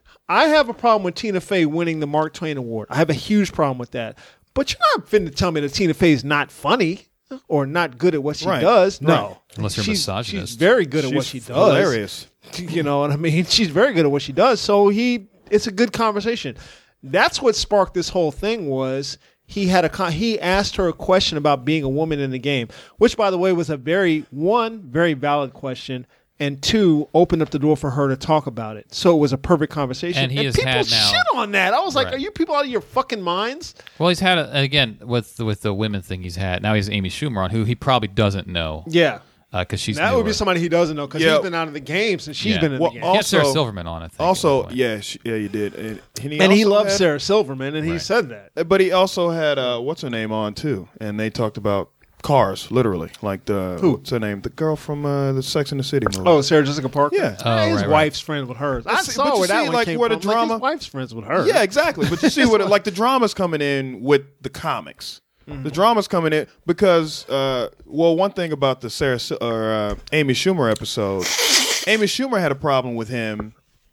I have a problem with Tina Fey winning the Mark Twain Award. I have a huge problem with that. But you're not finna tell me that Tina Fey is not funny or not good at what she Right. does. No. Right. Unless you're she's, misogynist. She's very good at She's what she does. hilarious. You know what I mean? She's very good at what she does. So he, it's a good conversation. That's what sparked this whole thing. Was he had a con- he asked her a question about being a woman in the game, which by the way was a very one very valid question, and two opened up the door for her to talk about it. So it was a perfect conversation. And he has people had now- shit on that. I was like, Right. are you people out of your fucking minds? Well, he's had a, again with with the women thing. He's had now. He's Amy Schumer on, who he probably doesn't know Yeah. because she's That would be newer. somebody he doesn't know because Yeah. he's been out of the game since she's Yeah. been in Well, the He game. had Sarah Also- Silverman on, I think. at Also, one point. yeah, she, yeah, you did, and, and he, and he also loves had- Sarah Silverman, and he Right. said that. But he also had uh, what's her name on too, and they talked about cars, literally, like the Who? what's her name, the girl from uh, the Sex and the City movie. Oh, Sarah Jessica Parker? Yeah. Oh, his right, right. wife's friends with hers. I see- saw but you where that see, one like, came where the from. Like, his drama- wife's friends with her. yeah, exactly. But you see what it, like the drama's coming in with the comics. Mm-hmm. The drama's coming in because, uh, well, one thing about the Sarah Si- or uh, Amy Schumer episode, Amy Schumer had a problem with him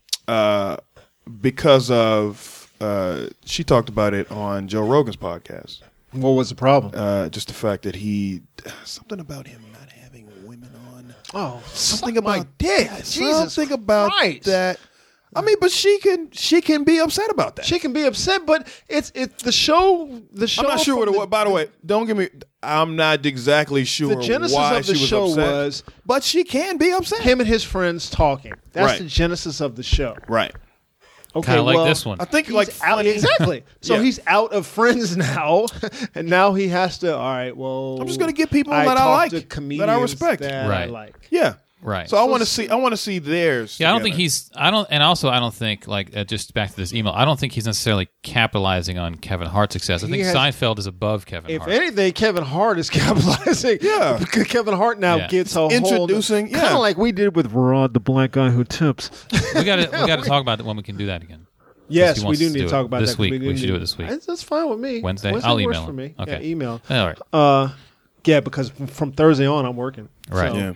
uh, because of uh, she talked about it on Joe Rogan's podcast. What was the problem? Uh, just the fact that he something about him not having women on. Oh, Something suck my about dick. Yeah, Jesus something about Christ. that. I mean, but she can she can be upset about that. She can be upset, but it's it the show. The show. I'm not sure from what it the- was. By the way, don't give me. I'm not exactly sure The genesis why of the she was show upset, was but she can be upset. him and his friends talking. That's Right. the genesis of the show. Right. Okay, kind of like well, this one. I think He's like out, funny. exactly. So Yeah. he's out of friends now, and now he has to. All right, well, I'm just gonna get people I that I talk like, to that I comedians respect. that I Right. like. Yeah. Right. So I So want to s- see. I want to see theirs. Yeah, I don't think together. he's. I don't, and also I don't think like uh, just back to this email. I don't think he's necessarily capitalizing on Kevin Hart's success. I He think has- Seinfeld is above Kevin If Hart. anything, Kevin Hart is capitalizing. Yeah. because Kevin Hart now Yeah. gets a whole Introducing- kind yeah. of like we did with Rod, the black guy who tips. we got to we got to talk about it when we can do that again. Yes, he we wants do to need do to it talk about this that 'cause week. didn't We should do do- it this week. That's, that's fine with me. Wednesday? Wednesday I'll works email for him. me. Okay. Yeah, email. All right. Uh, yeah, because from- from Thursday on I'm working. Right. So- Yeah.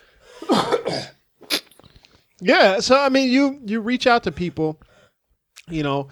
Yeah, so I mean, you you reach out to people. You know,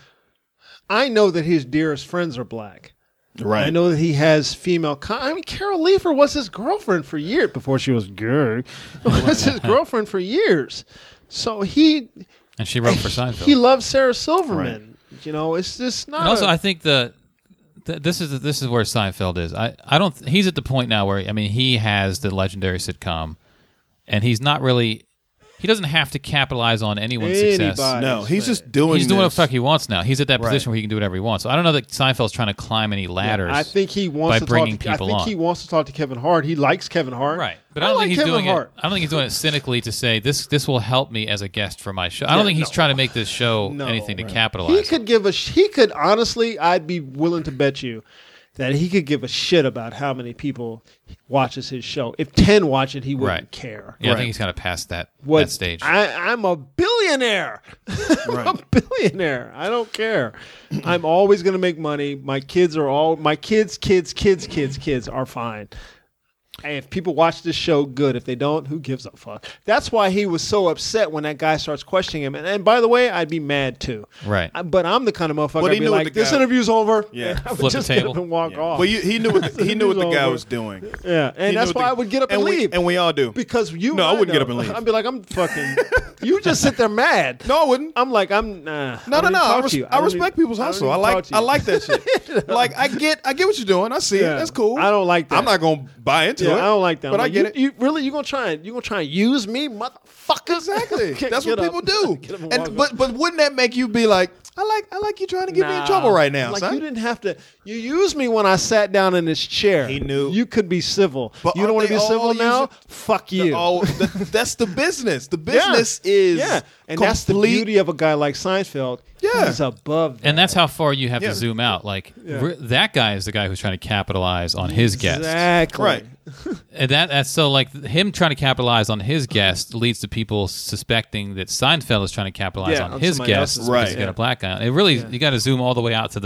I know that his dearest friends are black. Right. I know that he has female. Con- I mean, Carol Leifer was his girlfriend for years before she was gay. Was his girlfriend for years. So he And she wrote for Seinfeld. he loves Sarah Silverman. You know, it's just not. And also, a- I think the th- this is this is where Seinfeld is. I, I don't. He's at the point now where I mean he has the legendary sitcom, and he's not really. He doesn't have to capitalize on anyone's success. Anybody. No, he's just doing. He's doing what this. the fuck he wants now. He's at that Right. position where he can do whatever he wants. So I don't know that Seinfeld's trying to climb any ladders. I think he wants by to bringing talk to, I people think on. he wants to talk to Kevin Hart. He likes Kevin Hart. Right, but I don't like think he's Kevin doing Hart. it. I don't think he's doing it cynically to say this. This will help me as a guest for my show. I don't Yeah, think he's no. trying to make this show No, anything to right. capitalize. He could give a. sh- He could honestly. I'd be willing to bet you that he could give a shit about how many people watches his show. If ten watch it, he wouldn't Right. care. Yeah, I Right. think he's kind of past that What that stage. I, I'm a billionaire. I'm Right. a billionaire. I don't care. I'm always going to make money. My kids are all my kids, kids, kids, kids, kids are fine. Hey, if people watch this show, good. If they don't, who gives a fuck? That's why he was so upset when that guy starts questioning him. And, and by the way, I'd be mad too. Right. I- but I'm the kind of motherfucker But I'd he be knew what like, the this guy- interview's over. Yeah. I would Flip the just get table. up and walk off. Well, you, he knew what the, he knew what the guy over. was doing. yeah, and He that's knew what why the- I would get up and, we, leave. and we all do. Because you, No, I wouldn't get know. up and leave. I'd be like, I'm fucking. You just sit there mad. No, I wouldn't. I'm like, I'm. Nah, No, I no, don't no. even I, talk res- to you. I don't respect even- people's I don't hustle. I, even like talk to I you. like that shit. Like I get I get what you're doing. I see Yeah. it. That's cool. I don't like that. I'm not gonna buy into Yeah, it. I don't like that. I'm But I like, get you, it. You really, you gonna try and you gonna try and use me, motherfucker? Exactly. Get- That's get what up. people do. Get up and And walk but off. but wouldn't that make you be like, I like I like you trying to get me in Nah. trouble right now, Like son? you didn't have to. You used me when I sat down in this chair. He knew. You could be civil. But you don't aren't want to they be civil all now? using- Fuck you. Oh, th- that's the business. The Yeah. business is yeah, and that's the complete- beauty of a guy like Seinfeld. Yeah. He's above that. and that's how far you have Yeah. to zoom out. Like Yeah. re- that guy is the guy who's trying to capitalize on his guest. Exactly. Right. And that that's so like him trying to capitalize on his guest leads to people suspecting that Seinfeld is trying to capitalize Yeah, on on his somebody guest else's because Right. he's got yeah. a black guy. It really you got to zoom all the way out to the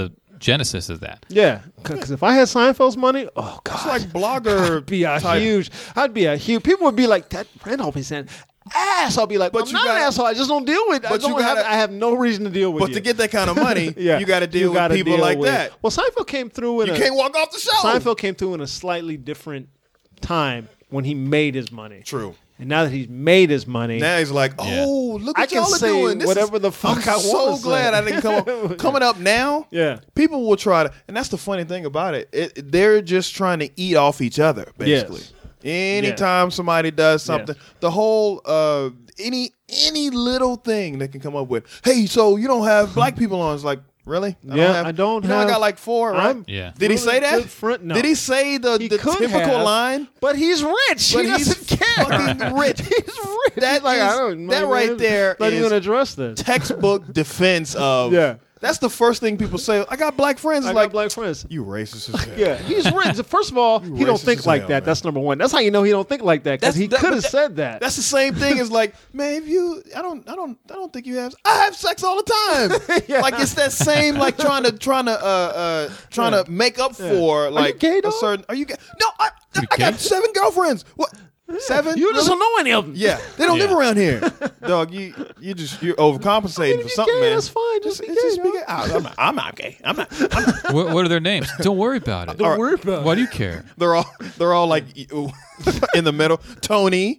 genesis of that. Yeah, because if I had Seinfeld's money, oh god, It's like blogger I'd be a type. huge. I'd be a huge. People would be like, "That Randolph is an ass." I'll be like, But "But I'm you not gotta- an asshole. I just don't deal with. I but you don't have. gotta- I have no reason to deal with But you." to get that kind of money, yeah, you got to deal with gotta people deal like with- that. Well, Seinfeld came through in You a can't walk off the show. Seinfeld came through in a slightly different time when he made his money. True. And now that he's made his money, Now he's like, oh, Yeah. look I what can y'all are say doing. This whatever is, the fuck I'm I so wanna glad say. I didn't come up. Coming up now, Yeah. people will try to, and that's the funny thing about it. it they're just trying to eat off each other, basically. Yes. Anytime somebody does something, Yes. the whole uh, any any little thing they can come up with. Hey, so you don't have black people on? It's like, really? I Yeah, don't have, I don't You know, I have- got like four, right? I'm Yeah. Did he really say that? good friend- no. Did he say the, He the could typical have, line? But he's rich. But he he's doesn't care. fucking rich. He's rich. That He's like, is- I don't, that not right even- there Not is- even address this. Textbook defense of Yeah. That's the first thing people say. I got black friends. I It's got like black friends. you racist as hell. Yeah, he's rich. First of all, he don't racist think as like hell, that. man. That's number one. That's how you know he don't think like that because That's- he that- could but have that- said that. That's the same thing as like, man, if you, I don't, I don't, I don't think you have. I have sex all the time. Yeah. Like it's that same, like trying to, trying to, uh, uh, trying Yeah. to make up for like gay, a dog? certain. Are you gay? No, I, I You got gay? seven girlfriends. What? Seven? you just Really? don't know any of them. Yeah, they don't live Yeah. around here, dog. You you just you're overcompensating for If something, you're gay, man. that's fine. Just be it's just gay, be gay. Ah, I'm, not, I'm not gay. I'm not. I'm not. what, what are their names? Don't worry about it. Don't worry about Why it. do you care? They're all they're all like in the middle. Tony,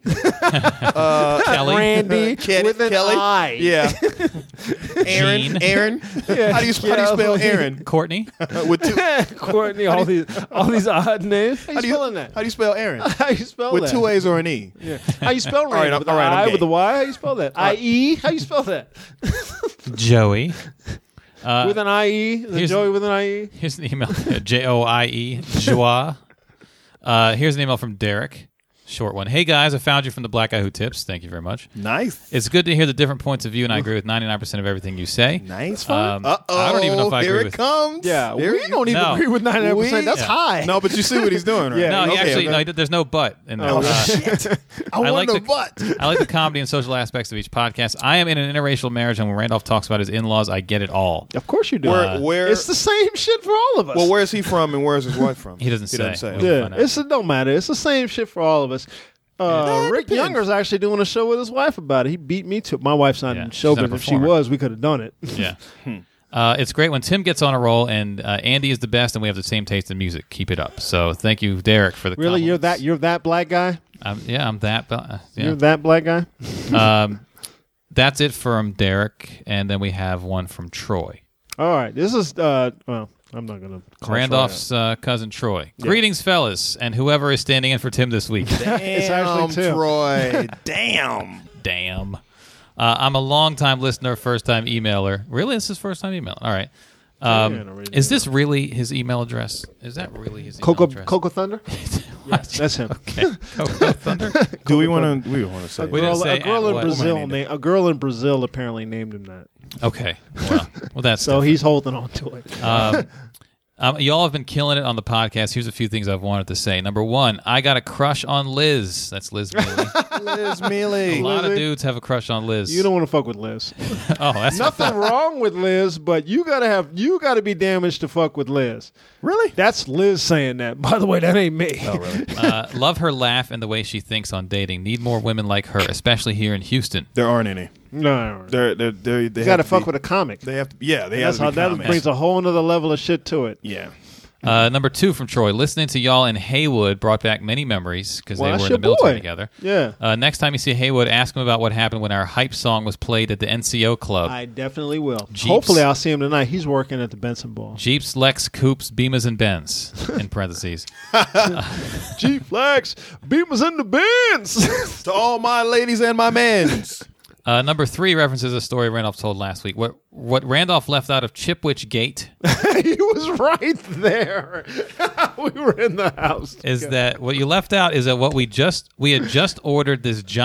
Kelly, Randy Kelly, with an Kelly. I. Yeah, Aaron. Jean. Aaron. How do you how do you spell Aaron? Courtney. With two. Courtney, all these all these odd names. How you How do you spelling that? How do you spell Aaron? How you spell With that? two A's or an E? Yeah. How you spell Randy? right, I'm- with all the right, I'm I gay. with the Y? How you spell that? I E? How you spell that? Joey. Uh, with an I E? Is it here's- Joey with an I E? Here's an email. J O I E. Joie. Uh, here's an email from Derek. Short one. Hey guys, I found you from the Black Guy Who Tips. Thank you very much. Nice. It's good to hear the different points of view, and I agree with ninety-nine percent of everything you say. Nice. Um, Uh oh. I don't even know if I Here agree it with- comes. Yeah, There we you- don't even No. agree with ninety-nine percent. We- That's Yeah. high. No, but you see what he's doing, right? Yeah. No, he Okay, actually, okay. no, there's no but in there. Oh, Uh, Shit. I, I want like the the- butt. I like the comedy and social aspects of each podcast. I am in an interracial marriage, and when Randolph talks about his in-laws, I get it all. Of course you do. Where, where? it's the same shit for all of us. well, where's he from and where's his wife from? He doesn't He say. doesn't say. We'll yeah, find out. it's, it don't matter. It's the same shit for all of us. Uh, Yeah, it Rick depends. Younger's actually doing a show with his wife about it. He beat me to it. My wife's not Yeah, in she's show not a business. If she performer. was, we could have done it. Yeah. Uh, it's great when Tim gets on a roll, and uh, Andy is the best, and we have the same taste in music. Keep it up. So thank you, Derek, for the Really, you're that compliments. you're that black guy. Um, yeah, I'm that. Uh, You're yeah. that black guy. um, that's it from Derek, and then we have one from Troy. All right, this is uh. Well, I'm not gonna. call Randolph's uh, cousin Troy. Greetings, fellas, and whoever is standing in for Tim this week. Damn, It's actually Tim. Troy. Damn. Damn. Uh, I'm a long-time listener, first-time emailer. Really? This is his first-time email. All right. Um, Yeah, no, really, is this really his email address? Is that really his email Coco address? Coco Thunder. Yes. That's him. Okay. Coco Thunder? Do we want to? We don't want to say. A We didn't girl, say a girl at in what. Brazil. Woman Na- a girl in Brazil apparently named him that. Okay. Well, well that's So he's holding on to it. Um, um, y'all have been killing it on the podcast. Here's a few things I've wanted to say. Number one, I got a crush on Liz. That's Liz Mealy. Liz A Mealy. lot of Lizzie? dudes have a crush on Liz. You don't want to fuck with Liz. oh, that's Nothing wrong with Liz, but you gotta have you gotta be damaged to fuck with Liz. Really? That's Liz saying that. By the way, that ain't me. Oh, really? uh, love her laugh and the way she thinks on dating. Need more women like her, especially here in Houston. There aren't any. No, no. They're, they're, they're, they You have gotta to fuck be- with a comic. They have to. Yeah, they That's have how to be that comics. brings a whole nother level of shit to it. Yeah. Uh, number two from Troy. Listening to y'all in Haywood brought back many memories because Well, they that's were in the your military boy. together. Yeah. Uh, next time you see Haywood, ask him about what happened when our hype song was played at the N C O Club. I definitely will. Jeeps. Hopefully, I'll see him tonight. He's working at the Benson Ball. Jeeps, Lex, Coops, Beamers, and Benz, in parentheses. G Flex, Beamers in the bins. To all my ladies and my men. Uh, number three references a story Randolph told last week. What what Randolph left out of Chipwich Gate He was right there. We were in the house. is that what you left out is that what we just we had just ordered this giant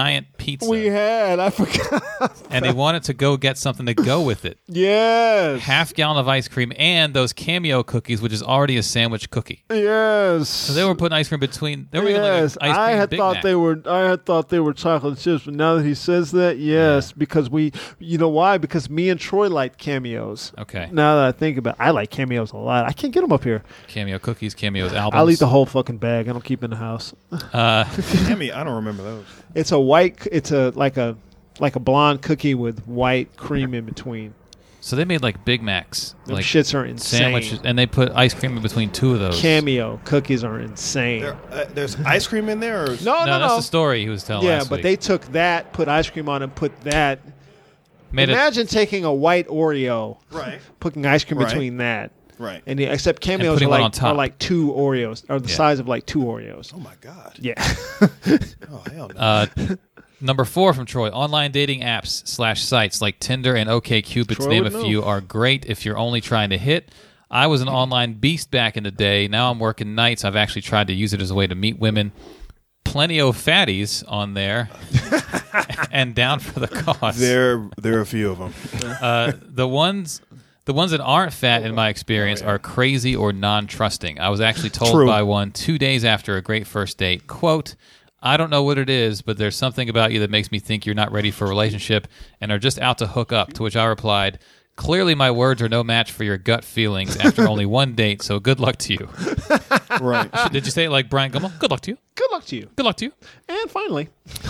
pizza. We had. I forgot. and they wanted to go get something to go with it. Yes. Half gallon of ice cream and those Cameo cookies, which is already a sandwich cookie. Yes. So they were putting ice cream between. They were making Yes, like an ice cream I had Big thought Mac. they were. I had thought they were chocolate chips, but now that he says that, yes, because we, you know why? Because me and Troy like Cameos. Okay. Now that I think about, it, I like Cameos a lot. I can't get them up here. Cameo cookies, Cameo's albums. I'll eat the whole fucking bag. I don't keep it in the house. Uh, Tammy, I don't remember those. It's a white. It's a like a like a blonde cookie with white cream in between. so they made like Big Macs, Them like shits are insane. sandwiches, and they put ice cream in between two of those. Cameo cookies are insane. There, uh, there's ice cream in there? Or? no, no, no, that's no. the story he was telling Yeah, last but week. they took that, put ice cream on, and put that. made it. Imagine taking a white Oreo, Right. putting ice cream Right. between that. Right. And the, except Cameos putting are one like, on top. are like two Oreos, or the Yeah. size of like two Oreos. Oh, my God. Yeah. Oh, hell no. Uh, number four from Troy: online dating apps slash sites like Tinder and OkCupid, Troy to name a would know. few, are great if you're only trying to hit. I was an online beast back in the day. Now I'm working nights. I've actually tried to use it as a way to meet women. Plenty of fatties on there, and down for the cause. there, there are a few of them. Uh, the ones. The ones that aren't fat, in my experience, are crazy or non-trusting. I was actually told True. by one two days after a great first date, quote, I don't know what it is, but there's something about you that makes me think you're not ready for a relationship and are just out to hook up, to which I replied, clearly my words are no match for your gut feelings after only one date, so good luck to you. Right. Did you say it like Brian Gumbel? Good luck to you. Good luck to you. Good luck to you. And finally,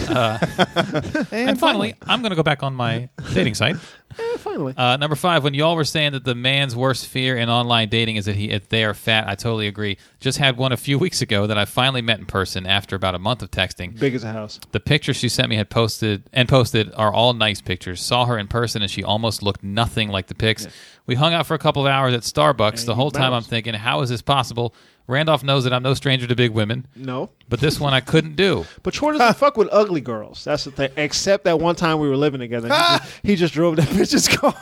And finally, I'm going to go back on my dating site. and finally. Uh, number five, when y'all were saying that the man's worst fear in online dating is that he if they are fat, I totally agree. Just had one a few weeks ago that I finally met in person after about a month of texting. Big as a house. The pictures she sent me had posted and posted are all nice pictures. Saw her in person and she almost looked nothing like the pics. We hung out for a couple of hours at Starbucks. The whole time I'm mouse. thinking, how is this possible? Randolph knows that I'm no stranger to big women, No. but this one I couldn't do. But Troy doesn't fuck with ugly girls. That's the thing. Except that one time we were living together. He, just, he just drove that bitch's car.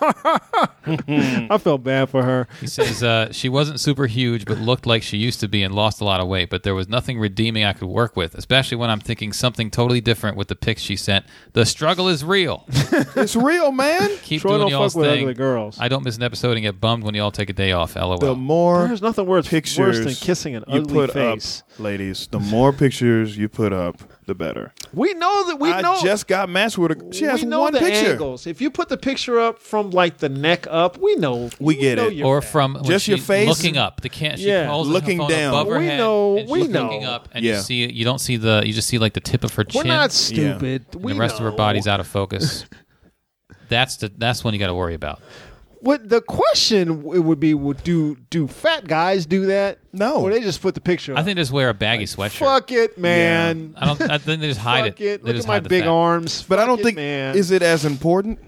I felt bad for her. He says uh, she wasn't super huge, but looked like she used to be and lost a lot of weight. But there was nothing redeeming I could work with, especially when I'm thinking something totally different with the pics she sent. The struggle is real. It's real, man. Keep Troy doing don't y'all's fuck with thing. ugly girls. I don't miss an episode and get bummed when y'all take a day off. LOL. The more There's nothing worse, pictures worse than kissing an you ugly put face. up, ladies, the more pictures you put up, the better. We know that we I know. just got matched with a. She has we know one the picture. angles. If you put the picture up from like the neck up, we know. We get know it. you're or fat. from when Just your she's face? looking up. The can she Yeah, holds looking her phone down. above her We head. know- and we she's know. looking up, and Yeah. you see you don't see the you just see like the tip of her We're chin. not stupid. and We the rest of her know. body's out of focus. That's the that's one you got to worry about. What the question w- would be: Would do do fat guys do that? No. or they just put the picture. I up? think they just wear a baggy sweatshirt. Fuck it, man. I don't. I think they just hide Fuck it. it. They Look just at my hide the big fat. arms. But I Fuck don't it, think man. is it as important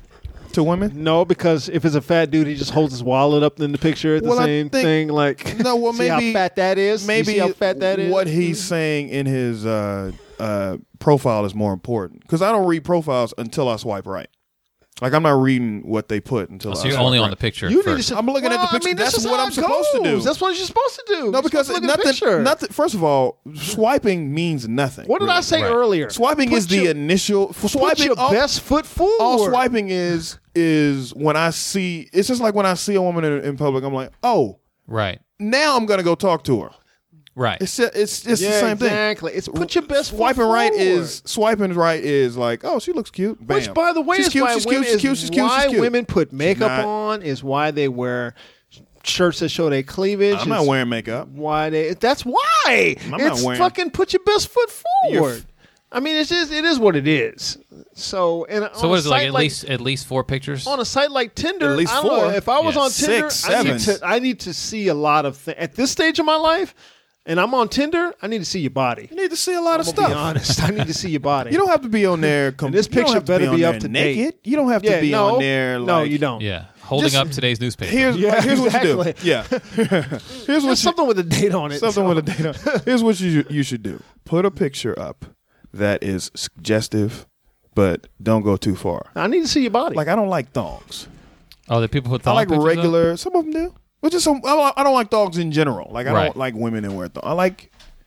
to women? No, because if it's a fat dude, he just holds his wallet up in the picture at the Well, I same think- thing. Like, No, well, see maybe how fat that is. You Maybe see how fat that is. what he's saying in his uh, uh, profile is more important because I don't read profiles until I swipe right. Like I'm not reading what they put until Oh, so I you're swipe only right. on the picture. You need first. to. I'm looking at the Well, I picture. mean, That's just what how I'm it supposed to goes. do. That's what you're supposed to do. No, You're because supposed to look at the nothing, picture. nothing. First of all, swiping means nothing. What did I say Right. earlier? Swiping Put is the your- initial. Put Swiping your all, best foot forward. all swiping is is when I see. It's just like when I see a woman in, in public. I'm like, oh, Right. now I'm gonna go talk to her. Right. It's it's it's yeah, the same thing. exactly. It's put your best foot Swiping right forward. is swiping right is like, oh, she looks cute. Bam. Which, by the way, she's is cute. why She's women, cute. She's cute. is She's cute. why She's cute. women put makeup not. on. Is why they wear shirts that show their cleavage. I'm not It's wearing makeup. Why they? That's why. I'm not it's wearing- fucking put your best foot You're forward. f- I mean, it's just it is what it is. So, and So on what a is it like? site At least at least four pictures. on a site like Tinder, At least I don't know, four. if I was Yeah. on Tinder, Six, I need seven. to I need to see a lot of things at this stage of my life. And I'm on Tinder. I need to see your body. You need to see a lot of I'm gonna be stuff. honest. I need to see your body. You don't have to be on there. Com- And this you don't picture have to better on be there up to naked. date. You don't have to yeah, be no, on there. Like, no, you don't. yeah. Holding Just- up today's newspaper. Here's Yeah, here's what you do. exactly. Yeah. here's There's what you, something with a date on it. something so- with a data. Here's what you you should do. Put a picture up that is suggestive, but don't go too far. I need to see your body. Like I don't like thongs. Oh, the people put I thong like pictures up? regular. Some of them do. But just some. I don't, I don't like dogs in general. Like I Right. don't like women that wear thongs. I like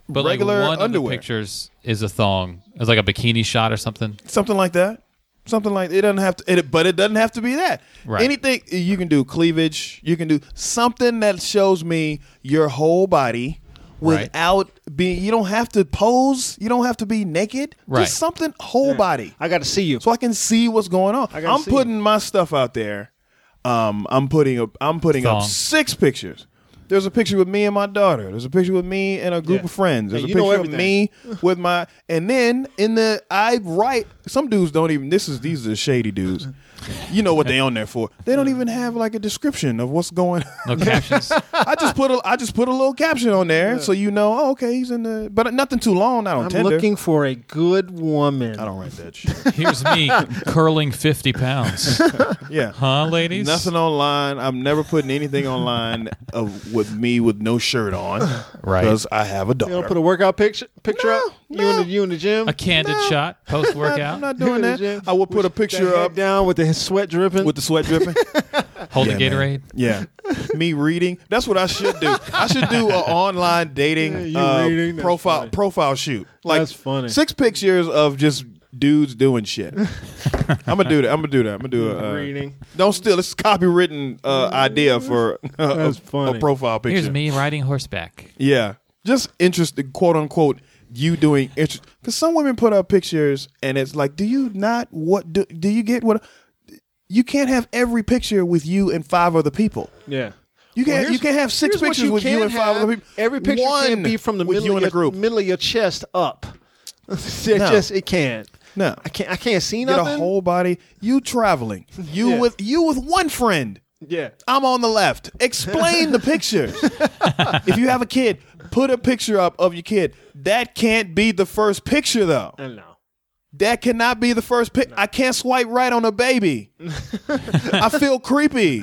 But regular like one underwear. of the pictures is a thong. It's like a bikini shot or something. Something like that. Something like it doesn't have to, it, but it doesn't have to be that. Right. Anything you can do, cleavage. You can do something that shows me your whole body Right. without being. You don't have to pose. You don't have to be naked. Right. Just something whole body, I got to see you. so I can see what's going on. I gotta I'm see putting my stuff out there. Um, I'm putting up. I'm putting up Thong. six pictures. There's a picture with me and my daughter. There's a picture with me and a group Yeah. of friends. There's Hey, a you know picture of me everything. with my, and then in the I write. Some dudes don't even. This is these are shady dudes. You know what they on there for? They don't even have like a description of what's going. No captions. I just put a I just put a little caption on there so you know. Oh, okay, he's in the, but nothing too long. Not on I'm Tinder. looking for a good woman. I don't write that shit. Here's me curling fifty pounds. Yeah. Huh, ladies? Nothing online. I'm never putting anything online of, with me with no shirt on, Right. Because I have a daughter. You don't put a workout picture picture No, up. You no. in the you in the gym. A candid No. shot post I'm workout. not doing In the that. gym. I will put a With picture the head up down with the sweat dripping. with the sweat dripping. Holding Yeah, Gatorade. man. Yeah, me reading. That's what I should do. I should do an online dating Yeah, you uh, reading, that's profile funny. profile shoot. Like That's funny. Six pictures of just dudes doing shit. I'm gonna do that. I'm gonna do that. I'm gonna do a uh, Reading. Don't steal. This is copywritten uh, idea for uh, That's a, funny. a profile picture. Here's me riding horseback. Yeah, just interested, quote unquote, you doing interest. Because some women put up pictures, and it's like, do you not what do, do you get what? You can't have every picture with you and five other people. Yeah. You can't. Well, you can't have six here's what pictures with you can and five have. other people. Every picture One can be from the with middle you of in your a group. middle of your chest up. it No. just it can't. No, I can't. I can't see get nothing. a whole body. You traveling. You Yeah. with you with one friend. yeah. I'm on the left. Explain the pictures. If you have a kid, put a picture up of your kid. That can't be the first picture, though. I know. That cannot be the first pic. I can't swipe right on a baby. I feel creepy.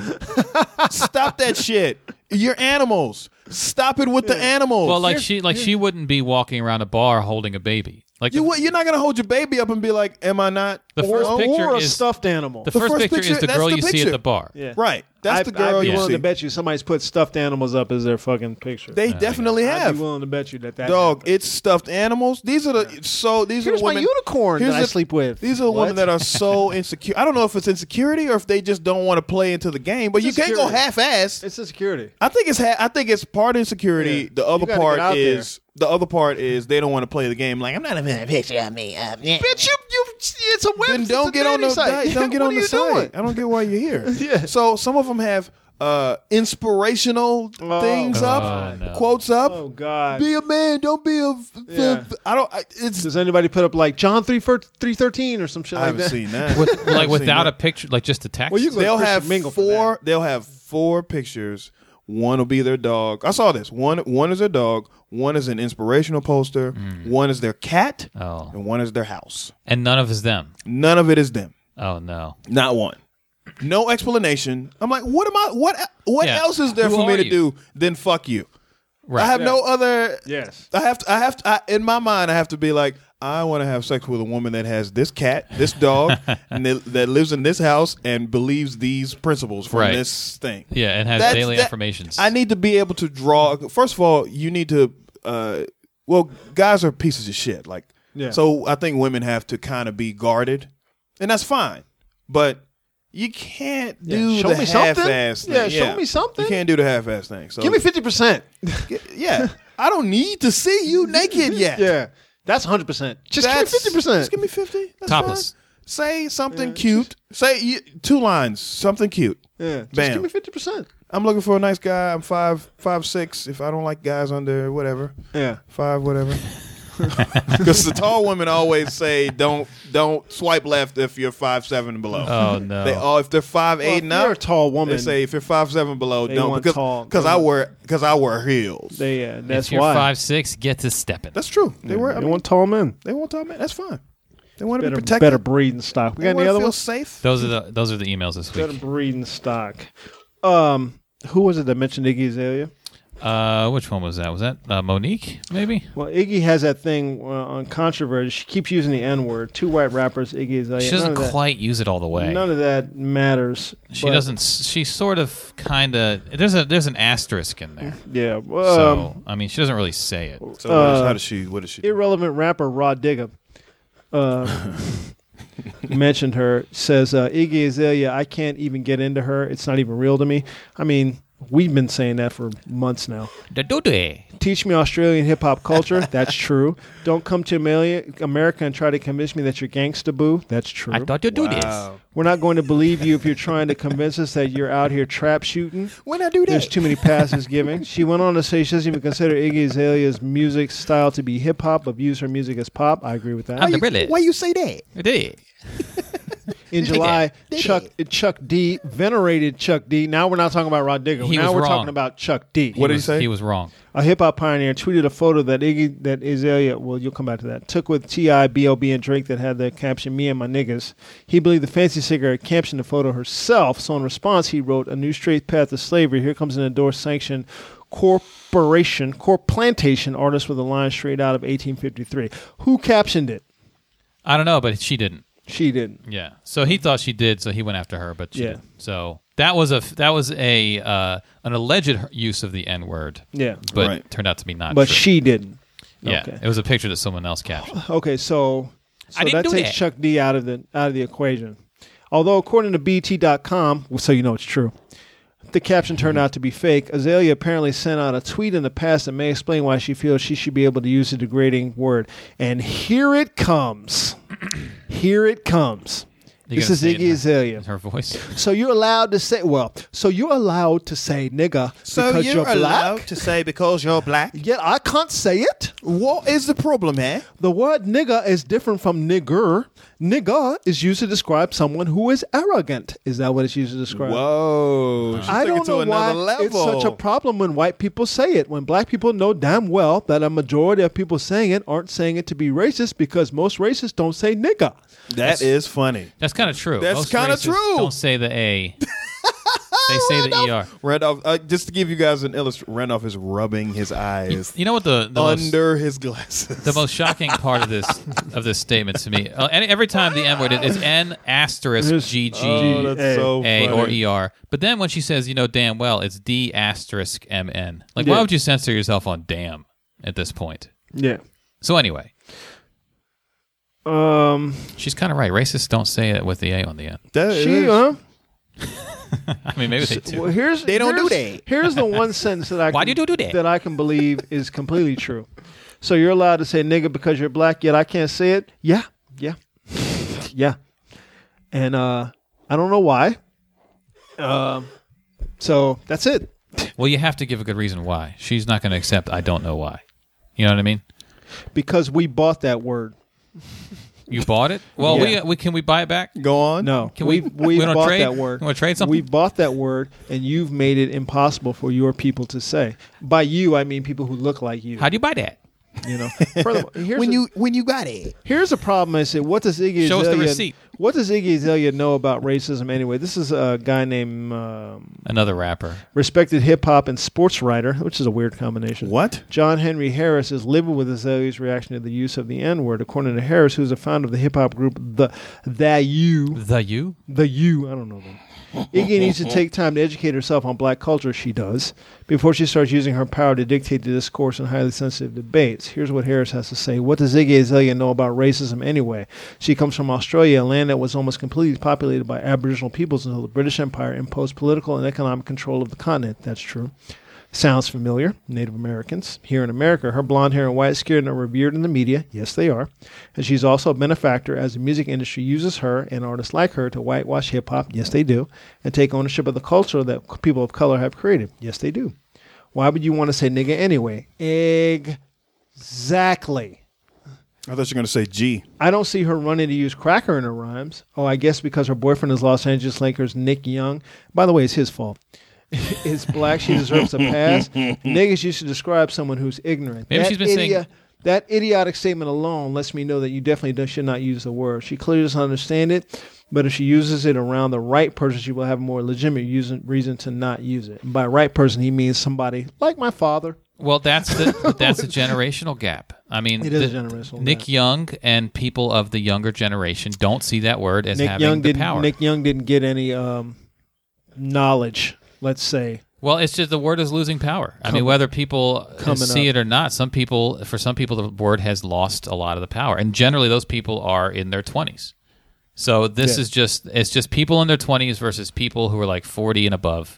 Stop that shit. You're animals. Stop it with the animals. Well, like she, like she wouldn't be walking around a bar holding a baby. Like you, the, would- you're not gonna hold your baby up and be like, "Am I not?" the first or, picture or a is stuffed animal. the first, first picture, picture- is the that's girl the you see picture. at the bar. yeah. Right. That's I'd, the girl I'd be you willing see. to bet you somebody's put stuffed animals up as their fucking picture. They definitely I'd have. be willing to bet you that that Dog, happened. it's stuffed animals. These are the so these Here's are the my women. unicorn here's that I the- sleep with. These are the What? women that are so insecure. I don't know if it's insecurity or if they just don't want to play into the game. But It's you can't go insecurity. half-ass. It's insecurity. I think it's ha- I think it's part insecurity. Yeah. The other You gotta part get out is the other part is they don't want to play the game. Like I'm not even a picture of me. Uh, yeah. Bitch, you you. It's a web. Then it's don't a get on the dating site. don't get What on are the you site. doing? I don't get why you're here. Yeah. So some of them have uh inspirational Oh, things up, God. Oh, no. quotes up. Oh God. Be a man. Don't be a. f- Yeah. f- I don't. I, it's. Does anybody put up like John three three thirteen or some shit I like haven't that? seen that. With, I haven't like seen without that. a picture, like just a text. Well, you go- They'll Christian have Mingle for four. that. They'll have four pictures. One will be their dog. I saw this. One one is their dog. One is an inspirational poster. One is their cat. Oh. And one is their house. and none of is them. None of it is them. Oh no. Not one. No explanation. I'm like, what am I? What what Yeah. else is there Who for me are to you? do than fuck you? Right. I have no other. Yes. I have to. I have to. I, in my mind, I have to be like, I want to have sex with a woman that has this cat, this dog, and that, that lives in this house and believes these principles from Right. this thing. Yeah, and has That's- daily that- affirmations. I need to be able to draw. First of all, you need to. Uh, well, guys are pieces of shit. Like, Yeah. so I think women have to kind of be guarded, and that's fine. But you can't do Yeah, show the me something. half-ass thing. Yeah, show me something. You can't do the half-ass thing. So Give me fifty percent. yeah. I don't need to see you naked yet. Yeah. That's one hundred percent. Just That's- give me fifty percent. Just give me fifty. That's Topless. fine. Say something cute. Say you, two lines. Something cute. Yeah. Just Bam. give me fifty percent. I'm looking for a nice guy. I'm five, five, six. If I don't like guys under whatever, Yeah. five, whatever. Because the tall women always say, "Don't, don't swipe left if you're five, seven and below." oh no. They all, if they're five, Well, eight if and you're up, a tall woman. they say if you're five, seven below, They don't want because tall. because They I want- wear because I wear heels. They, yeah, that's if you're why. five six, get to stepping. That's true. They wear. I They mean, want tall men. they want tall men. That's fine. They want to be Better, protected. better breeding stock. We They got want any to other feel ones? safe. Those are the those are the emails this Better week. breeding stock. Um, who was it that mentioned Iggy Azalea? Uh, which one was that? Was that uh, Monique? Maybe. Well, Iggy has that thing uh, on controversy. She keeps using the N word. Two white rappers. Iggy Azalea. She doesn't none of quite use it all the way. That, none of that matters. She but- doesn't. She sort of, kind of. There's a there's an asterisk in there. Yeah. Well, So um, I mean, she doesn't really say it. So what is- Uh, how does she? What does she? Do? irrelevant rapper Rod Digger uh, mentioned her. Says uh, Iggy Azalea. I can't even get into her. It's not even real to me. I mean, we've been saying that for months now. Teach me Australian hip hop culture. That's true. Don't come to America America and try to convince me that you're gangsta boo. That's true. I thought you'd do this. Wow. We're not going to believe you if you're trying to convince us that you're out here trap shooting. When I do There's that, too many passes given. She went on to say she doesn't even consider Iggy Azalea's music style to be hip hop, but views her music as pop. I agree with that. I'm the British. why you say that? It did. In July, Chuck Chuck D, venerated Chuck D. Now we're not talking about Rod Digger. He now was we're wrong. talking about Chuck D. What did he was- say? He was wrong. A hip hop pioneer tweeted a photo that Iggy, that Azalea, well, you'll come back to that, took with T I, B O B, and Drake that had the caption, "Me and my niggas." He believed the fancy singer had captioned the photo herself, so in response, he wrote, "A new straight path to slavery. Here comes an endorsed sanctioned corporation, corp plantation artist with a line straight out of eighteen fifty-three. Who captioned it? I don't know, but she didn't. She didn't. Yeah. So he thought she did, so he went after her, but she Yeah. didn't. So that was a that was a uh, an alleged use of the N word, Yeah. but Right. turned out to be not But true. she didn't. Yeah. Okay. It was a picture that someone else captured. Okay, so, so I didn't that do takes that. Chuck D out of the out of the equation. Although according to B T dot com, so you know it's true, the caption turned out to be fake. Azalea apparently sent out a tweet in the past that may explain why she feels she should be able to use a degrading word. And here it comes. Here it comes. You This gonna is say it Iggy in Azalea. her, her voice. So you're allowed to say, well, so you're allowed to say nigga because you're, black? to say because you're black. Yet I can't say it. What is the problem here? The word nigga is different from nigger. Nigga is used to describe someone who is arrogant. Is that what it's used to describe? Whoa! She I took it don't to know why another level. it's such a problem when white people say it. When black people know damn well that a majority of people saying it aren't saying it to be racist because most racists don't say nigga. That is funny. That's kind of true. That's Most kinda racists true. Don't say the A. They say the E R. Randolph, uh, just to give you guys an illustration, Randolph is rubbing his eyes You know what the the most, under his glasses. the most shocking part of this of this statement to me? Uh, any, every time the N word is N asterisk There's- G G oh, that's A. so A funny. or E R. But then when she says, you know, damn well, it's D asterisk M N. Like, Yeah. why would you censor yourself on damn at this point? Yeah. So anyway, Um. she's kind of right. Racists don't say it with the A on the end. That She. is- Huh? I mean, maybe they do. Well, here's They don't do here's- that. Here's the one sentence that I Why can, do you do that? that I can believe is completely true. So you're allowed to say nigga because you're black, yet I can't say it. Yeah, yeah, yeah. And uh, I don't know why. Um. So that's it. Well, you have to give a good reason why. She's not going to accept I don't know why. You know what I mean? Because we bought that word. You bought it? Well, Yeah. we, we can we buy it back? Go on. No, Can we- we we we don't bought trade? that word. You wanna trade something? We bought that word, and you've made it impossible for your people to say. By you, I mean people who look like you. How do you buy that? You know. Furthermore, here's When a, you when you got it. here's a problem. I said, what does Iggy Show us the Azalea? receipt. What does Iggy Azalea know about racism anyway? This is a guy named um, Another rapper. respected hip hop and sports writer, which is a weird combination. What? John Henry Harris is livid with Azalea's reaction to the use of the N word. According to Harris, who's a founder of the hip hop group the The U, The you? the U, I don't know them. Iggy needs to take time to educate herself on black culture, she does, before she starts using her power to dictate the discourse in highly sensitive debates. Here's what Harris has to say. What does Iggy Azalea know about racism anyway? She comes from Australia, a land that was almost completely populated by Aboriginal peoples until the British Empire imposed political and economic control of the continent. That's true. Sounds familiar. Native Americans. Here in America, her blonde hair and white skin are revered in the media. Yes, they are. And she's also a benefactor as the music industry uses her and artists like her to whitewash hip-hop. Yes, they do. And take ownership of the culture that people of color have created. Yes, they do. Why would you want to say nigga anyway? Exactly. I thought you were going to say G. I don't see her running to use cracker in her rhymes. Oh, I guess because her boyfriend is Los Angeles Lakers Nick Young. By the way, it's his fault. It's black. She deserves a pass. Niggas used to describe someone w's ignorant. Maybe That she's been idiot, saying That idiotic statement alone lets me know that you definitely do, should not use the word. She clearly doesn't understand it, but if she uses it around the right person, she will have a more legitimate reason, reason to not use it. And by right person, he means somebody like my father. Well, that's the but that's a generational gap. I mean, It is the- a generational Nick gap. Young and people of the younger generation don't see that word as Nick having Young the didn't. power. Nick Young didn't get any um, knowledge. Let's say. Well, it's just the word is losing power. I mean, Coming- whether people uh, coming see up. it or not, some people, for some people, the word has lost a lot of the power, and generally, those people are in their twenties. So this Yeah. is just it's just people in their twenties versus people who are like forty and above.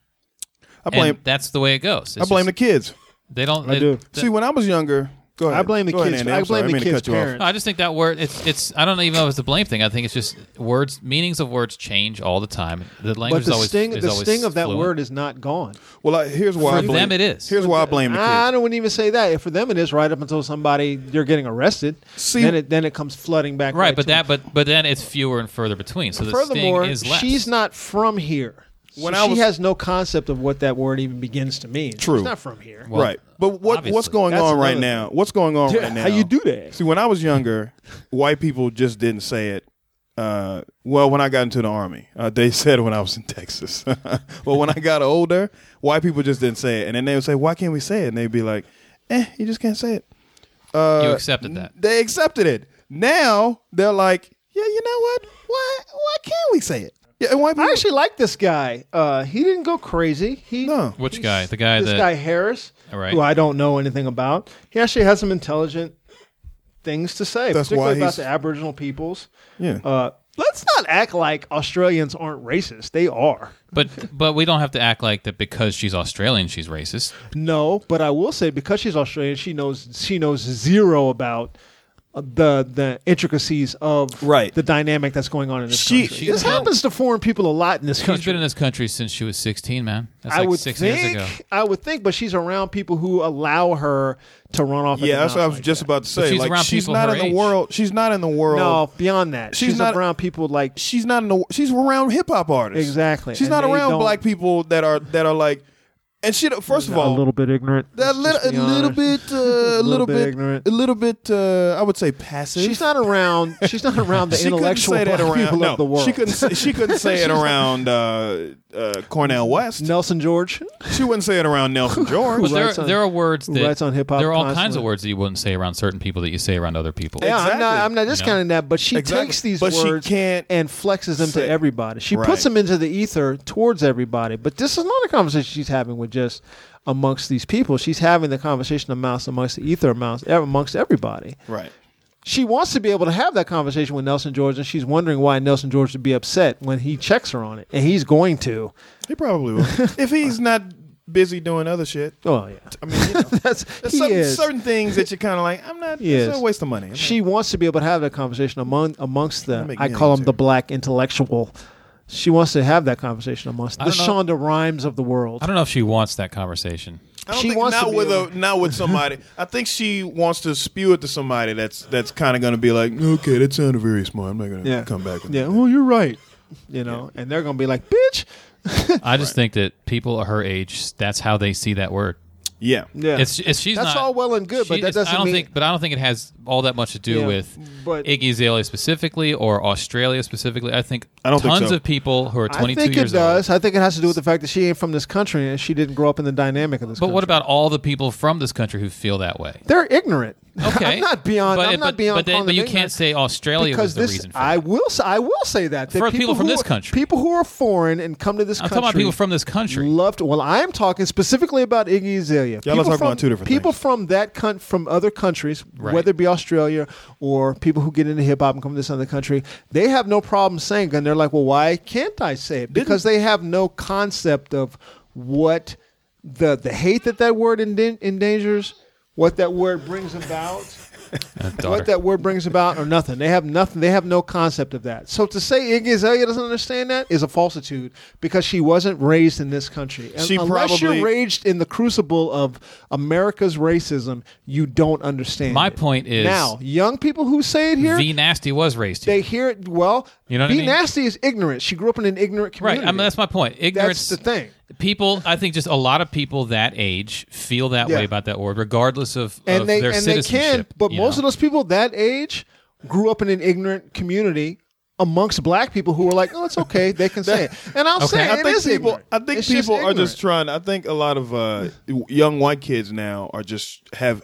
I blame. And that's the way it goes. It's I blame just- the kids. They don't. I they- do. they- See, when I was younger, go ahead. I blame the Go ahead, kids. Andy. I I'm sorry. blame I the didn't mean to kids' cut you off. parents. No, I just think that word it's it's I don't even know if it's the blame thing. I think it's just words meanings of words change all the time. The language But is the always sting, is the always sting of that fluent. word is not gone. Well, I, here's why For I blame them it is. Here's why I blame the kids. I don't wouldn't even say that. For them, it is right up until somebody you're getting arrested. See- then it then it comes flooding back. Right, but to that but but then it's fewer and further between. So the Furthermore, sting is less. she's not from here. When so I she was- has no concept of what that word even begins to mean. True. She's not from here. Well, right. But what obviously. what's going That's on right another now? What's going on Yeah, right now? how you do that? See, when I was younger, white people just didn't say it. Uh, well, when I got into the army, uh, they said it when I was in Texas. But when I got older, white people just didn't say it, and then they would say, "Why can't we say it?" And they'd be like, "Eh, you just can't say it." Uh, you accepted that. They accepted it. Now they're like, "Yeah, you know what? Why? Why can't we say it?" Yeah, and white people. I actually like this guy. Uh, he didn't go crazy. He No. Which he's- guy? The guy this that guy Harris, Right. who I don't know anything about. He actually has some intelligent things to say, That's particularly why about he's- the Aboriginal peoples. Yeah. Uh, let's not act like Australians aren't racist. They are. But but we don't have to act like that because she's Australian she's racist. No, but I will say because she's Australian, she knows she knows zero about uh, the the intricacies of Right. the dynamic that's going on in this She- country. she's This been- happens to foreign people a lot in this She's country. been in this country since she was sixteen, man. That's I like would six think. years ago. I would think, but she's around people who allow her to run off. At Yeah, the that's what I mouth was like just that. about to say. she's like, around she's people not her in the age. world. She's not in the world. No, beyond that, She's she's, not- around people like She's not in the. She's around hip hop artists. exactly. She's and not they around don't- black people that are that are like, and she. First of all, a little bit ignorant. that let's little, just a be little honest. bit, uh, a little bit bit, ignorant. a little bit. Uh, I would say passive. She's not around. She's not around the She couldn't intellectual say that black around. people No, of the world. she couldn't. Say, she couldn't say it around uh, uh, Cornell West. Nelson George. She wouldn't say it around Nelson George. But there, writes on- there are words who that writes on hip-hop there are all kinds constantly. of words that you wouldn't say around certain people that you say around other people. Yeah, I'm Exactly. not. I'm not discounting that, but she Exactly. takes these But she words can't and flexes them say- to everybody. She Right. puts them into the ether towards everybody. But this is not a conversation she's having with just amongst these people. She's having the conversation amongst amongst the ether amongst amongst everybody. Right. She wants to be able to have that conversation with Nelson George, and she's wondering why Nelson George would be upset when he checks her on it, and he's going to. He probably will if he's not busy doing other shit. Oh yeah, I mean, you know, that's there's he certain, is. certain things that you're kind of like, I'm not. He It's is. a waste of money. I'm She wants to be able to have that conversation among amongst the. Make I me call angry, them the too. black intellectual. She wants to have that conversation amongst I the don't know. Shonda Rhimes of the world. I don't know if she wants that conversation. I don't She think wants to not be with able- a not with somebody. I think she wants to spew it to somebody that's that's kind of going to be like, okay, that sounded very smart. I'm not going to Yeah. come back with Yeah, that. well, you're right. You know, and they're gonna be like, "Bitch." I just think that people her age, that's how they see that word. Yeah. Yeah, It's, it's she's that's not, all well and good, but she- that it's- I doesn't don't mean. think, but I don't think it has all that much to do Yeah, with but Iggy Azalea specifically or Australia specifically. I think I don't think tons so. of people who are I twenty-two think it years does. old. I think it has to do with the fact that she ain't from this country and she didn't grow up in the dynamic of this. But country. what about all the people from this country who feel that way? They're ignorant. Okay, I'm not beyond. But, I'm not but, beyond. But, then, calling but them you ignorant. can't say Australia because was the this, reason for I that. will. say- I will say that, that For people from who this are- country. people who are foreign and come to this I'm country. talking about people from this country. Loved. Well, I'm talking specifically about Iggy Azalea. Y'all are People talking from, about two different people things. from that coun- from other countries, Right. whether it be Australia or people who get into hip hop and come to this other country, they have no problem saying it. And they're like, well, why can't I say it? Because they have no concept of what the the hate that that word enden- endangers, what that word brings about. Uh, daughter. What that word brings about or nothing. They have nothing. They have no concept of that. So to say Iggy Azalea doesn't understand that is a falsitude because she wasn't raised in this country. And She unless probably- you're raised in the crucible of America's racism, you don't understand. My it. point is- now young people who say it here, V Nasty was raised here. they hear it. Well, You know what I Be mean? Nasty is ignorant. She grew up in an ignorant Right. community. I mean, that's my point. Ignorance. That's the thing. people, I think just a lot of people that age feel that Yeah. way about that word, regardless of, and of they their and they citizenship. can, but you most know? of those people that age grew up in an ignorant community amongst black people who were like, "Oh, it's okay, they can say it." And I'll Okay. say, I it think is people. ignorant. I think It's just people are ignorant. just trying. I think a lot of uh, young white kids now are just have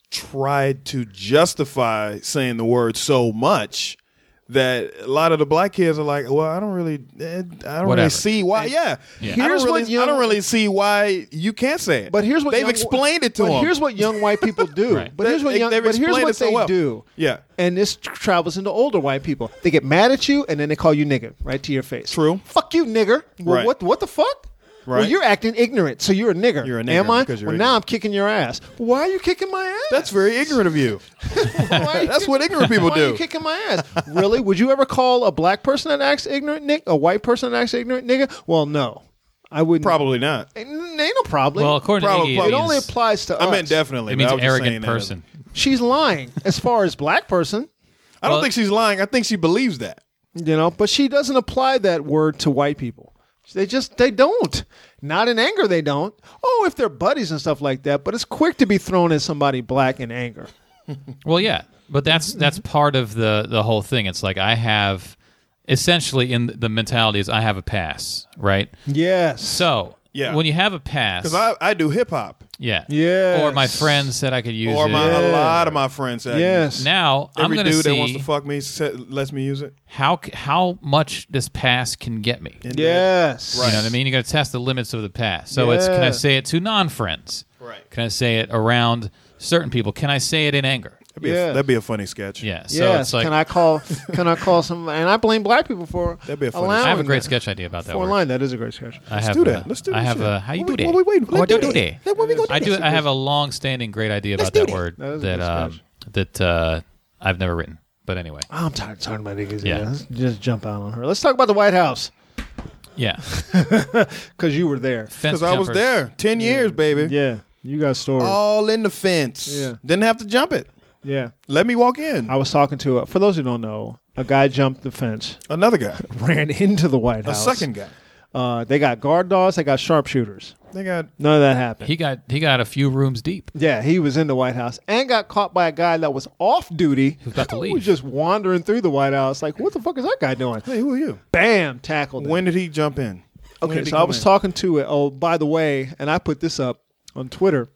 tried to justify saying the word so much that a lot of the black kids are like, well, I don't really, eh, I don't really Whatever. see why. Yeah, Yeah. I Here's don't what really, young- I don't really see why you can't say it. But here's what they've young- explained it to but them. Here's what young white people do. Right. But here's what They- young. they've But here's explained what it so they well. do. Yeah. And this tr- travels into older white people. They get mad at you, and then they call you nigger right to your face. True. Fuck you, nigger. Well, Right. what? What the fuck? Well, Right. you're acting ignorant, so you're a nigger. You're a nigger Am I? because you're well, ignorant. now I'm kicking your ass. Why are you kicking my ass? That's very ignorant of you. Why are you That's kick- what ignorant people Why are you do. kicking my ass? Really? Would you ever call a black person that acts ignorant, Nick? A white person that acts ignorant, nigga? Well, no, I wouldn't. Probably not. Ain't, ain't no problem. Well, according Probably- to Iggy, it only means- applies to I us. meant definitely. It but means I was just saying arrogant that. person. She's lying as far as black person, I don't Well- think she's lying. I think she believes that. you know, but she doesn't apply that word to white people. They just they don't. Not in anger, they don't. Oh, if they're buddies and stuff like that, but it's quick to be thrown at somebody black in anger. Well, yeah, but that's that's part of the the whole thing. It's like I have essentially in the mentality is I have a pass, right? Yes. So Yeah. when you have a pass, Because I, I do hip hop. yeah, Yes. or my friend said I could use Or it. my, Yeah. a lot of my friends say I Yes. Now I'm Every going to dude see that wants to fuck me sa- lets me use it. how c- how much this pass can get me. Yes. You know what I mean? You got to test the limits of the pass. So it's can I Yeah. say it to non-friends? Right. Can I say it around certain people? Can I say it in anger? That'd be, Yeah. a, that'd be a funny sketch. Yeah. So yes. it's like can I call? Can I call some? And I blame black people for. That'd be a funny allowing I have a great that. sketch idea about that For a word. line, that is a great sketch. I Let's have do that. A, Let's do I that have shit. a how you What do we- that? what we waiting for? Oh, Let's do do that. that. What we gonna do I do. this? I have a long-standing great idea about do that that. word That is a that good um, sketch. that uh, I've never written. But anyway, I'm tired of talking about niggas. Yeah. Yeah. Let's just jump out on her. Let's talk about the White House yeah. because you were there. Fence Because I was jumpers. there. Ten years, baby. Yeah. You got stories. All in the fence. Yeah. Didn't have to jump it. Yeah. Let me walk in. I was talking to, uh, for those who don't know, a guy jumped the fence, Another guy. ran into the White A House. second guy. Uh, they got guard dogs. They got sharpshooters. They got None of that happened. He got he got a few rooms deep. yeah, he was in the White House and got caught by a guy that was off duty. was about to Who leave. was just wandering through the White House. Like, what the fuck is that guy doing? Hey, who are you? Bam, tackled him. When did he jump in? When Okay, did he so I come was in? talking to it. Oh, by the way, and I put this up on Twitter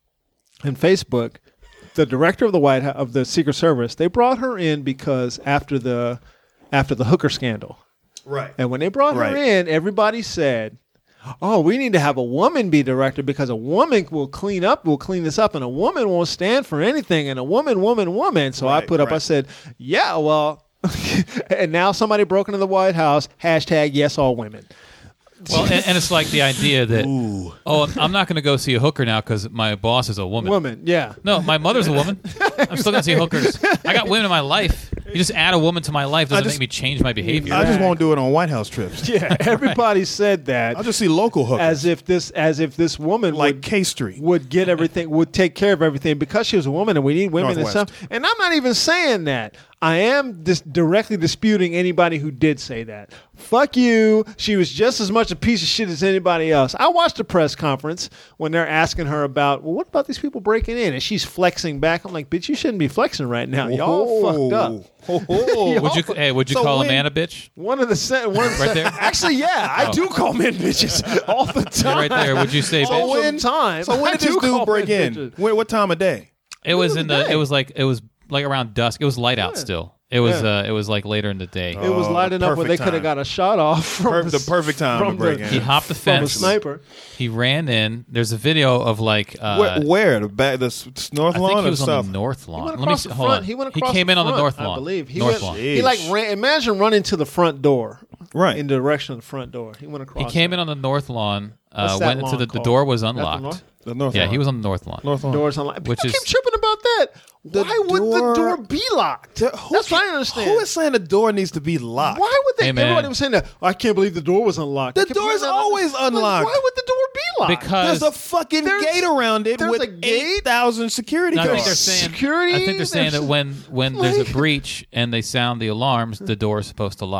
and Facebook. The director of the White House, of the Secret Service, they brought her in because after the after the hooker scandal, Right. and when they brought her Right. in, everybody said, "Oh, we need to have a woman be director because a woman will clean up, will clean this up, and a woman won't stand for anything, and a woman, woman, woman." So I Right, put up, I right. said, "Yeah, well," and now somebody broke into the White House. Hashtag yes, all women. Well, and, and it's like the idea that oh, I'm- I'm not going to go see a hooker now because my boss is a woman. Woman, yeah. No, my mother's a woman. I'm still going to see hookers. I got women in my life. You just add a woman to my life doesn't just- make me change my behavior. I just won't do it on White House trips. Yeah, everybody said that I'll just see local hookers. as if this as if this woman like would, K Street. would get everything, would take care of everything because she was a woman and we need women Northwest. and stuff. And I'm not even saying that. I am dis- directly disputing anybody who did say that. Fuck you. She was just as much a piece of shit as anybody else. I watched the press conference when they're asking her about, well, what about these people breaking in? And she's flexing back. I'm like, bitch, you shouldn't be flexing right now. Y'all fucked up. Ho, ho. Would you? Hey, would you So call when- a man a bitch? One of the sen- one of the Right sen- there? Actually, yeah, I Oh. do call men bitches all the Yeah, time. right there. Would you say So bitch? when- time. So when I did this do call dude break men in? bitches. When, what time of day? It was was in the the. day. It was like it was like around dusk. It was light out still. It was. Yeah. uh It was like later in the day. It was Oh, light the enough where they perfect could have time. got a shot off from Per- the, the perfect time from to break the- in. He hopped the from a fence. sniper. He ran in. There's a video of like. Uh, where, where? The back, the s- s- north I lawn think he or was south? on the north lawn. He went Let me across see, the hold front. on. He went across came the in on the front, north I lawn. believe. He north went, lawn. He like Jeez. ran. Imagine running to the front door. Right. In the direction of the front door. He went across. He came it. in on the north lawn. Uh, What's that went into lawn the, the called? door was That's the unlocked. north? The north Yeah, lawn. he was on the north lawn. North lawn. Doors unlocked. Which People is- keep tripping about that. The Why would door- the door be locked? The- who That's what I can- understand. Who is saying the door needs to be locked? Why would they? Hey, man. Everybody was saying that. I can't believe the door was unlocked. The I can't door believe is that- always Like, unlocked. why would the door be locked? Because There's a fucking There's- gate around it there's with a gate? eight thousand security No, I think guards. they're saying. Security? I think they're saying There's- that when when there's Like- a breach and they sound the alarms, the door is supposed to lock.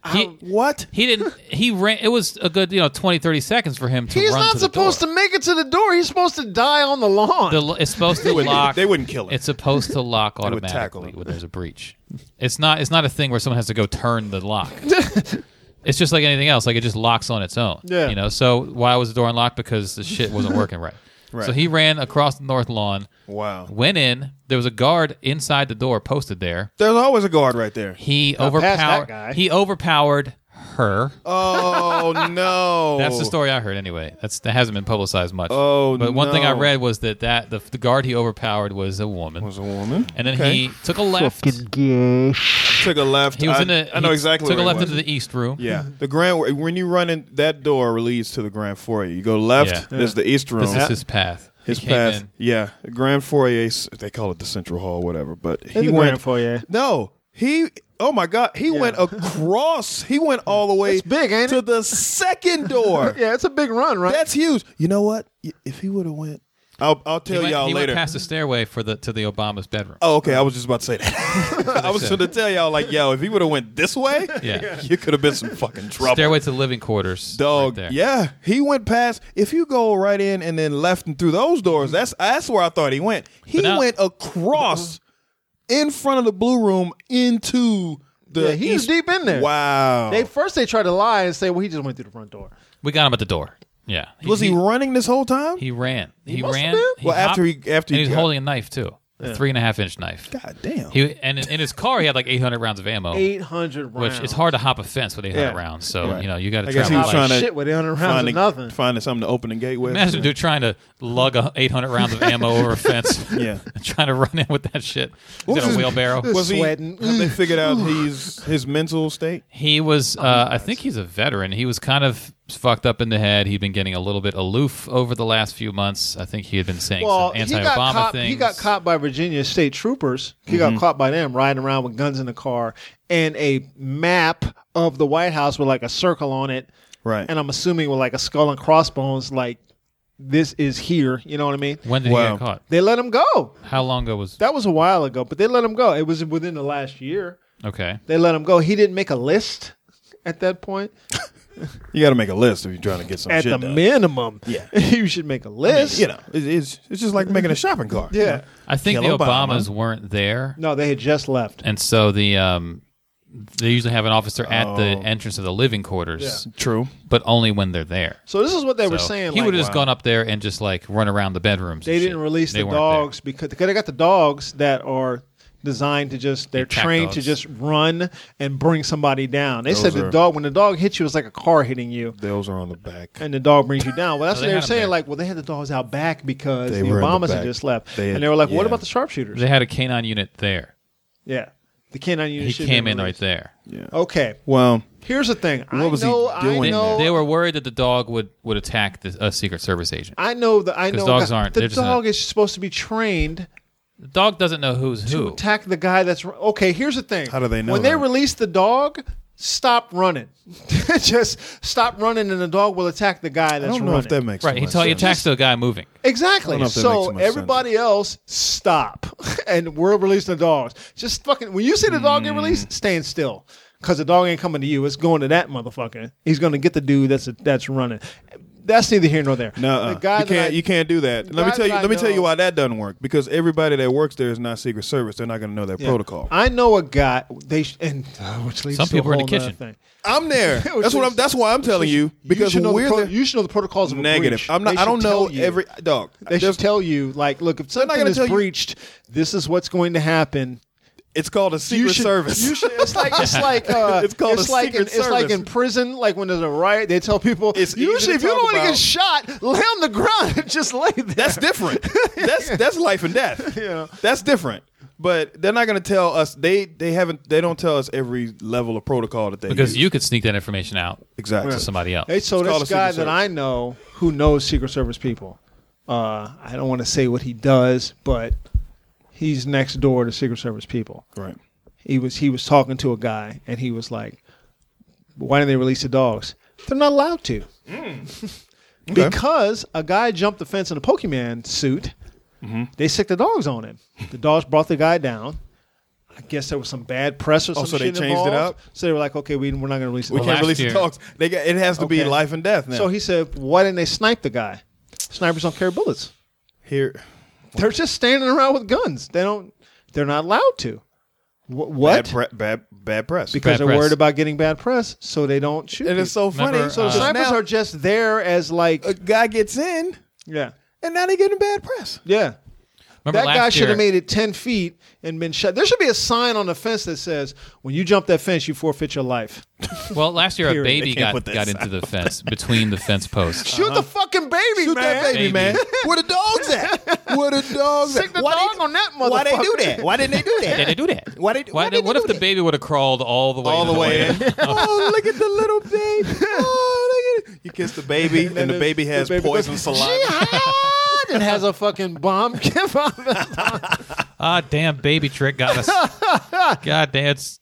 He, What? he didn't. He ran. It was a good, you know, twenty, thirty seconds for him to He's run not to the supposed door. to make it to the door. He's supposed to die on the lawn. The, it's supposed to They wouldn't- lock. they wouldn't kill him. It's supposed to lock would tackle automatically him. when there's a breach. It's not. It's not a thing where someone has to go turn the lock. It's just like anything else. Like it just locks on its own. Yeah. You know. So why was the door unlocked? Because the shit wasn't working right. Right. So he ran across the north lawn. Wow. Went in. There was a guard inside the door posted there. There's always a guard right there. He Got past that overpowered. guy. He overpowered her. Oh no. That's the story I heard anyway. That's that hasn't been publicized much. Oh, but one thing I no. read was that, that the, the guard he overpowered was a woman, Was a woman. and then Okay. he took a left. Took a left. He was I, in the. I know he exactly. Took where a he left was. into the east room. Yeah, the grand. When you run in, that door leads to the grand foyer. You go left. Yeah. There's the east room. This is his path. His he came path. in. Yeah, the grand foyer. They call it the central hall, whatever. But In he the went. grand foyer. No, he. Oh my God, he went across. He went all the way It's big, ain't to it? the second door. Yeah, it's a big run, right? That's huge. You know what? If he would have went, I'll I'll He tell went, y'all he later. went past the stairway for the to the Obama's bedroom. Oh, okay. I was just about to say that. I was going to tell y'all, like, yo, if he would have went this way, Yeah. you could have been some fucking trouble. Stairway to the living quarters. Dog, right there. yeah, he went past. If you go right in and then left and through those doors, that's that's where I thought he went. He But now- went across in front of the blue room into the. Yeah, he was east- deep in there. Wow. They first they tried to lie and say, "Well, he just went through the front door." We got him at the door. Yeah. was he, running this whole time? He ran. He, must have ran. been. he Well, after hopped, he- after and he he was got- holding a knife too, a three and a half inch knife. God damn. He and in, in his car he had like eight hundred rounds of ammo, Eight hundred rounds. which it's hard to hop a fence with eight hundred Yeah. rounds. So Right. you know you got to I guess travel he was light. trying to shit with eight hundred rounds finding, of nothing. finding something to open the gate with. Imagine a dude trying to lug a eight hundred rounds of ammo over a fence. Yeah. and trying to run in with that shit. He's was in a his- wheelbarrow. Was he? Sweating. Have they figured out he's his mental state? He was, uh, I think he's a veteran. He was kind of fucked up in the head. He'd been getting a little bit aloof over the last few months. I think he had been saying Well, some he got anti-Obama caught. things. He got caught by Virginia state troopers. He Mm-hmm. got caught by them riding around with guns in the car and a map of the White House with like a circle on it. Right. And I'm assuming with like a skull and crossbones, like this is here. You know what I mean? When did Wow. he get caught? They let him go. How long ago was? That was a while ago, but they let him go. It was within the last year. Okay. They let him go. He didn't make a list at that point. You got to make a list if you're trying to get some At shit the done. minimum, Yeah. you should make a I mean, list. you know, it, it's it's just like making a shopping cart. you Yeah. know? I think Kill the Obama. Obamas weren't there, No, they had just left. and so the um, they usually have an officer at the Oh. entrance of the living quarters, True. but only when they're there. So this is what they were So saying. he like, would have just wow. gone up there and just like run around the bedrooms. They and didn't shit. release They the weren't dogs because because they got the dogs that are designed to just they're Attack trained to dogs. just run and bring somebody down. They Those said the are- dog when the dog hits you, it's like a car hitting you. Those are on the back. And the dog brings you down. Well, that's No, what they they were had 'em saying. there. Like, well, they had the dogs out back because They the were in the Obamas had back. just left, They had- and they were like, "What yeah. about the sharpshooters?" They had a canine unit there. yeah, the canine unit. He should came have in been right released. there. Yeah. Okay, Well, here's the thing. I What was he know. doing I They, know. they were worried that the dog would, would attack the, a Secret Service agent. I know that. I 'Cause know. dogs that aren't- The they're just dog not- is supposed to be trained The dog doesn't know who's to who. attack the guy that's okay. Here's the thing. How do they know when they that? release the dog? Stop running. Just stop running, and the dog will attack the guy I that's don't know running. if that makes Right, he, much tell, he sense. attacks the guy moving. Exactly. I don't know if that makes So too much everybody else, stop, and we're releasing the dogs. Just fucking. When you see the dog get Mm. released, stand still, because the dog ain't coming to you. It's going to that motherfucker. He's going to get the dude that's that's running. That's neither here nor there. No, the uh, guy you that can't. I- you can't do that. the Let me guy tell you. that I Let me tell you know- why that doesn't work. Because everybody that works there is not Secret Service. They're not going to know their Yeah. protocol. I know a guy. They sh- and uh, which leads Some to a people are in whole the nother kitchen. Thing. I'm there. That's what I'm. That's why I'm telling you. Because you should know we're the pro- the you should know the protocols of a negative. breach. I'm not. They I don't should know tell you. every dog. They should There's- tell you, like, look, if not something gonna is tell you- breached, this is what's going to happen. It's called a You Secret should- Service. You should, it's like it's like uh, It's called a like Secret in, it's like Service. in prison, like when there's a riot, they tell people It's easy usually to if you talk don't want to about. get shot, lay on the ground and just lay there. That's different. That's that's life and death. Yeah. That's different. But they're not going to tell us. They they haven't. They don't tell us every level of protocol that they Because use. you could sneak that information out exactly. to somebody else. Hey, so It's called this a guy Secret that Service. I know who knows Secret Service people, uh, I don't want to say what he does, but he's next door to Secret Service people. Right. He was he was talking to a guy, and he was like, "Why didn't they release the dogs? They're not allowed to, Okay. because a guy jumped the fence in a Pokemon suit. Mm-hmm. They sicked the dogs on him. The dogs brought the guy down. I guess there was some bad press or Oh, some so they shit changed it involved. up? So they were like, okay, we, we're not going to release the We dog. can't last release year- the dogs. They got, it has to be Okay. life and death now. So he said, why didn't they snipe the guy? Snipers don't carry bullets. Here, They're just standing around with guns. They don't. They're not allowed to. Wh- what? Bad, pre- bad, bad press. Because Bad they're press. worried about getting bad press, so they don't shoot. and it's people. so funny. Remember, so the uh, snipers now are just there as like, a guy gets in, yeah, and now they getting bad press. yeah. Remember That guy last should have year- made it ten feet and been shot. There should be a sign on the fence that says, "When you jump that fence, you forfeit your life." Well, last year a Period. baby They can't got, put that got into the fence between the fence posts. Shoot the fucking baby, Shoot man! that baby, Baby. man. Where the dogs at? Where the dogs Stick at? the Why dog they, on that motherfucker. Why they do that? Why didn't they do that? Did they do that? Why they? Why Why did, did what they if do the that? baby would have crawled all the way all the way in? in? Oh, look at the little baby. Oh, look at it. You kiss the baby, and, the, baby has the baby poison goes, saliva. "Jihad!" and has a fucking bomb. Ah, damn, baby trick got us. God damn, it's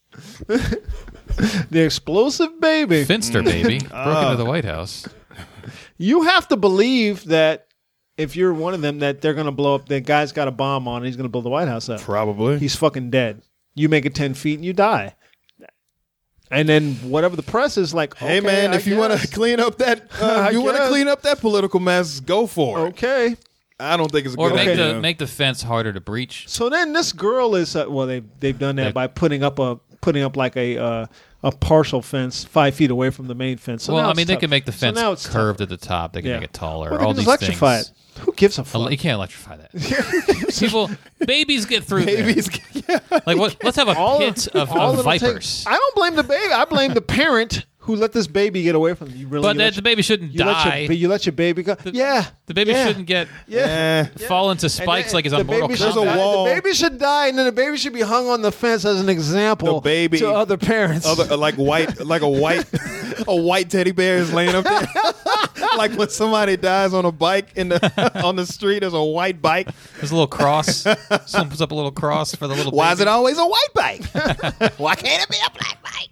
The explosive baby. Finster baby broke Ah. into the White House. You have to believe that if you're one of them, that they're going to blow up. That guy's got a bomb on. And he's going to blow the White House up. Probably. He's fucking dead. You make it ten feet and you die. And then whatever the press is like, Hey okay, man, I if you want to guess. clean up that, uh, I you want to guess. clean up that political mess, go for it. Okay. I don't think it's a Or good make idea. the make the fence harder to breach. So then this girl is uh, well, they they've done that They- by putting up a putting up like a uh, a partial fence five feet away from the main fence. So well, now I it's mean, they tough. can make the So fence now it's tough. curved at the top. They can Yeah. make it taller. Well, they all can these just electrify things. it. Who gives a Ele- fuck? You can't electrify that. People, babies get through there. Babies, yeah. Like what? Let's have a All pit of, all of it'll take- vipers. I don't blame the baby. I blame the parent who let this baby get away from you. You really, But you that, let the your- baby shouldn't you let die. your, you let your baby go. yeah, the baby yeah. shouldn't get Yeah. Eh, fall into And spikes then like he's the on Mortal baby Kombat. should There's a die- wall. The baby should die, and then the baby should be hung on the fence as an example The baby- to other parents. Other, uh, like white, like a white, a white teddy bear is laying up there. Like when somebody dies on a bike in the on the street, there's a white bike. There's a little cross. Someone puts up a little cross for the little. Why is baby. it always a white bike? Why can't it be a black bike?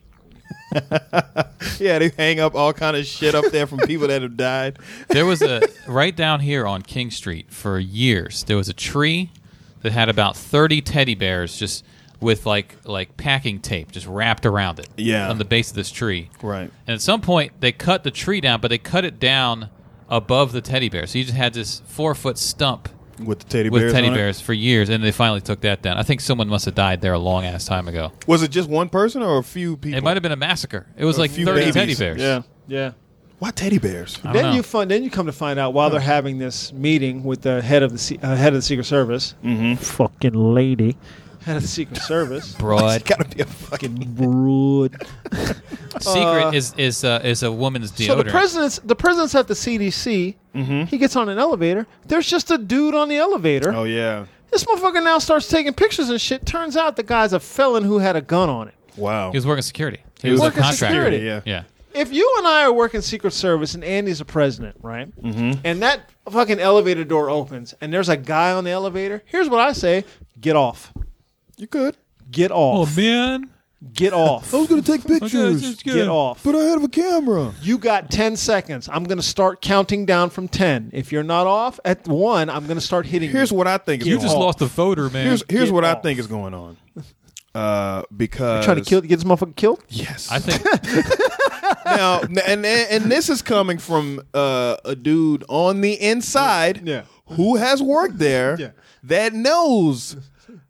Yeah, they hang up all kind of shit up there from people that have died. There was a right down here on King Street for years. There was a tree that had about thirty teddy bears just with like like packing tape just wrapped around it. Yeah. on the base of this tree. Right. And at some point they cut the tree down, but they cut it down above the teddy bear. So you just had this four foot stump With the teddy with bears. teddy on it? bears for years, and they finally took that down. I think someone must have died there a long ass time ago. Was it just one person or a few people? It might have been a massacre. It was A like few thirty babies. teddy bears. yeah, yeah. Why teddy bears? I don't Then know. you find, then you come to find out while they're having this meeting with the head of the Se- uh, head of the Secret Service, mm-hmm. fucking lady, head of the Secret Service, Broad. It's gotta be a fucking. broad. Secret Uh, is is uh, is a woman's deodorant. So the president's the president's at the C D C. Mm-hmm. He gets on an elevator. There's just a dude on the elevator. Oh yeah. This motherfucker now starts taking pictures and shit. Turns out the guy's a felon who had a gun on it. Wow. He was working security. He, He was, was a working contractor. security. Yeah. Yeah. If you and I are working Secret Service and Andy's a president, right? Mm-hmm. And that fucking elevator door opens and there's a guy on the elevator, here's what I say: get off. You could. Get off. Oh man. Get off. I was gonna take pictures, just Get off. but I have a camera. You got ten seconds. I'm going to start counting down from ten. If you're not off at one, I'm going to start hitting Here's you. what I think. Is You going just on. lost a voter, man. Here's here's Get what I off. think is going on. Uh, because Trying to kill, get this motherfucker killed? Yes. I think now, and, and and this is coming from uh, a dude on the inside, Yeah. who has worked there, Yeah. that knows.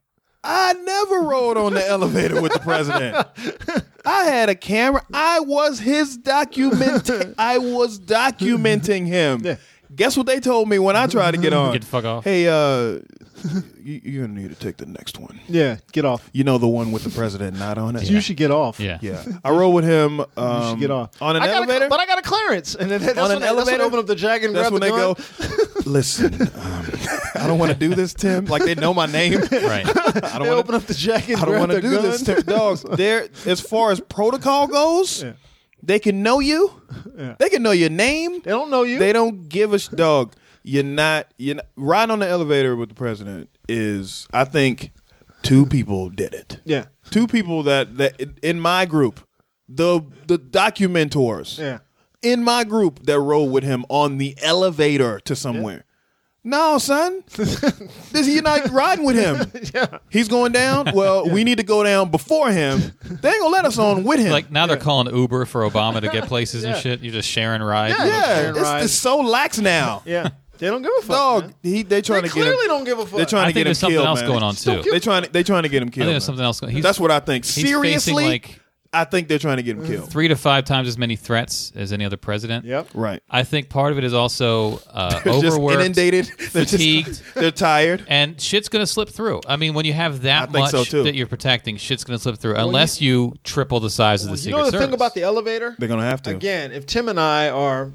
I never rode on the elevator with the president. I had a camera. I was his document. I was documenting him. Yeah. Guess what they told me when I tried to get on? Get the fuck off. Hey, uh, you, you're gonna need to take the next one. Yeah, get off. You know the one with the president not on it. You should get off. Yeah. Yeah, I rode with him. Um, You should get off. on an I got a- elevator. but I got a clearance. And then that's On when an they, that's when elevator? they open up the jacket and That's grab when the they gun. go. Listen, um, I don't want to do this, Tim. Like they know my name. Right. I don't They want open up the jacket and I don't grab want to the do gun. this, Tim. Dogs. There, as far as protocol goes, Yeah. they can know you. Yeah. They can know your name. They don't know you. They don't give a sh- dog. You're not. You're not, riding on the elevator with the president is. I think two people did it. yeah. Two people that that in my group, the the documentors. Yeah. In my group that rode with him on the elevator to somewhere. No, son. This you're not riding with him. Yeah. He's going down. Well, we need to go down before him. They ain't gonna let us on with him. Like now they're calling Uber for Obama to get places and Yeah. shit. You're just sharing rides. Yeah. yeah, sharing it's, rides. it's so lax now. Yeah. They don't give a fuck. Dog, man. he they trying They to get him. clearly don't give a fuck. They're trying I to think get him there's something killed, else man. going on too. They trying to they trying to get him I killed. think there's man. something else going. He's, That's what I think. he's Seriously, facing like I think they're trying to get him killed. three to five times as many threats as any other president. Yep. Right. I think part of it is also uh, They're just overworked, inundated. They're just- fatigued. they're tired. and shit's gonna slip through. I mean, when you have that I think much so, too. that you're protecting, shit's gonna slip through unless you, triple the size of the You Secret know the Service. thing about the elevator? They're gonna have to. Again, if Tim and I are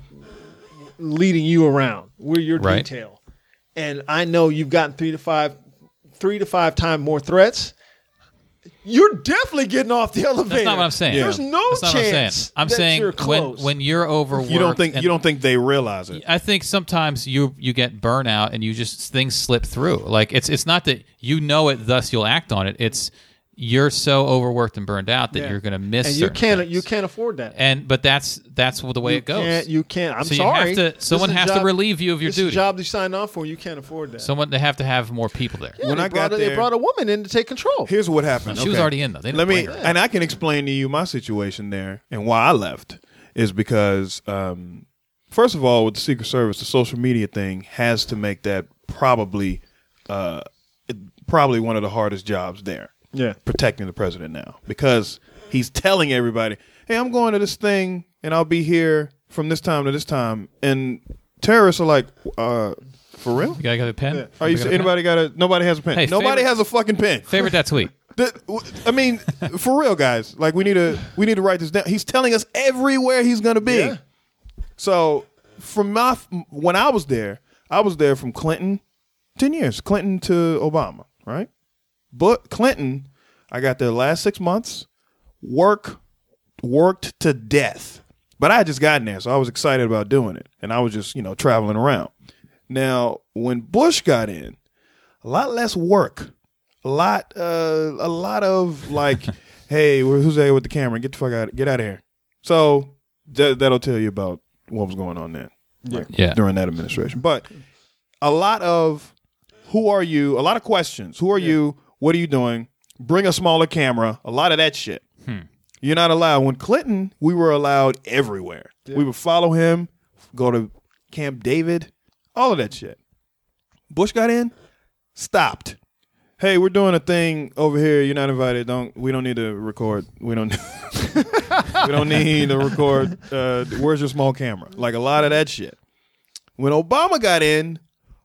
leading you around, we're your Right. detail, and I know you've gotten three to five, three to five times more threats, you're definitely getting off the elevator. That's not what I'm saying. Yeah. There's no That's not what I'm saying. chance. I'm that saying you're when close. when you're overworked, You don't think and you don't think they realize it? I think sometimes you you get burnout and you just things slip through. Like it's it's not that you know it, thus you'll act on it. It's you're so overworked and burned out that Yeah. you're going to miss. and you certain can't things. you can't afford that. And but that's that's the way you it goes. Can't, you can't. I'm so sorry. you have to. Someone This is has a to job- relieve you of your this is duty. a job you signed off for. You can't afford that. Someone they have to have more people there. Yeah, When they I brought got a, they there- brought a woman in to take control. Here's what happened. She was Okay. already in though. They didn't Let me, blame her. and I can explain to you my situation there and why I left is because, um, first of all, with the Secret Service, the social media thing has to make that probably, uh, it, probably one of the hardest jobs there. Yeah. Protecting the president now because he's telling everybody, "Hey, I'm going to this thing and I'll be here from this time to this time," and terrorists are like, uh, "For real? You gotta get a pen. Yeah. Are you? Got a pen? Anybody got a? Nobody has a pen. Hey, nobody favorite- has a fucking pen. Favorite that tweet. The- I mean, for real, guys. Like, we need to we need to write this down. He's telling us everywhere he's going to be. Yeah. So, from my when I was there, I was there from Clinton, ten years, Clinton to Obama, right? But Clinton, I got there the last six months. Work worked to death, but I had just gotten there, so I was excited about doing it, and I was just you know traveling around. Now, when Bush got in, a lot less work. A lot, uh, a lot of like, hey, who's there with the camera? Get the fuck out, get out of here. So that, that'll tell you about what was going on then, like, Yeah. during that administration. But a lot of, who are you? A lot of questions. Who are you? What are you doing? Bring a smaller camera. A lot of that shit. Hmm. You're not allowed. When Clinton, we were allowed everywhere. We would follow him, go to Camp David, all of that shit. Bush got in, stopped. Hey, we're doing a thing over here. You're not invited. Don't we don't need to record. We don't we don't need to record. Uh, where's your small camera? Like a lot of that shit. When Obama got in,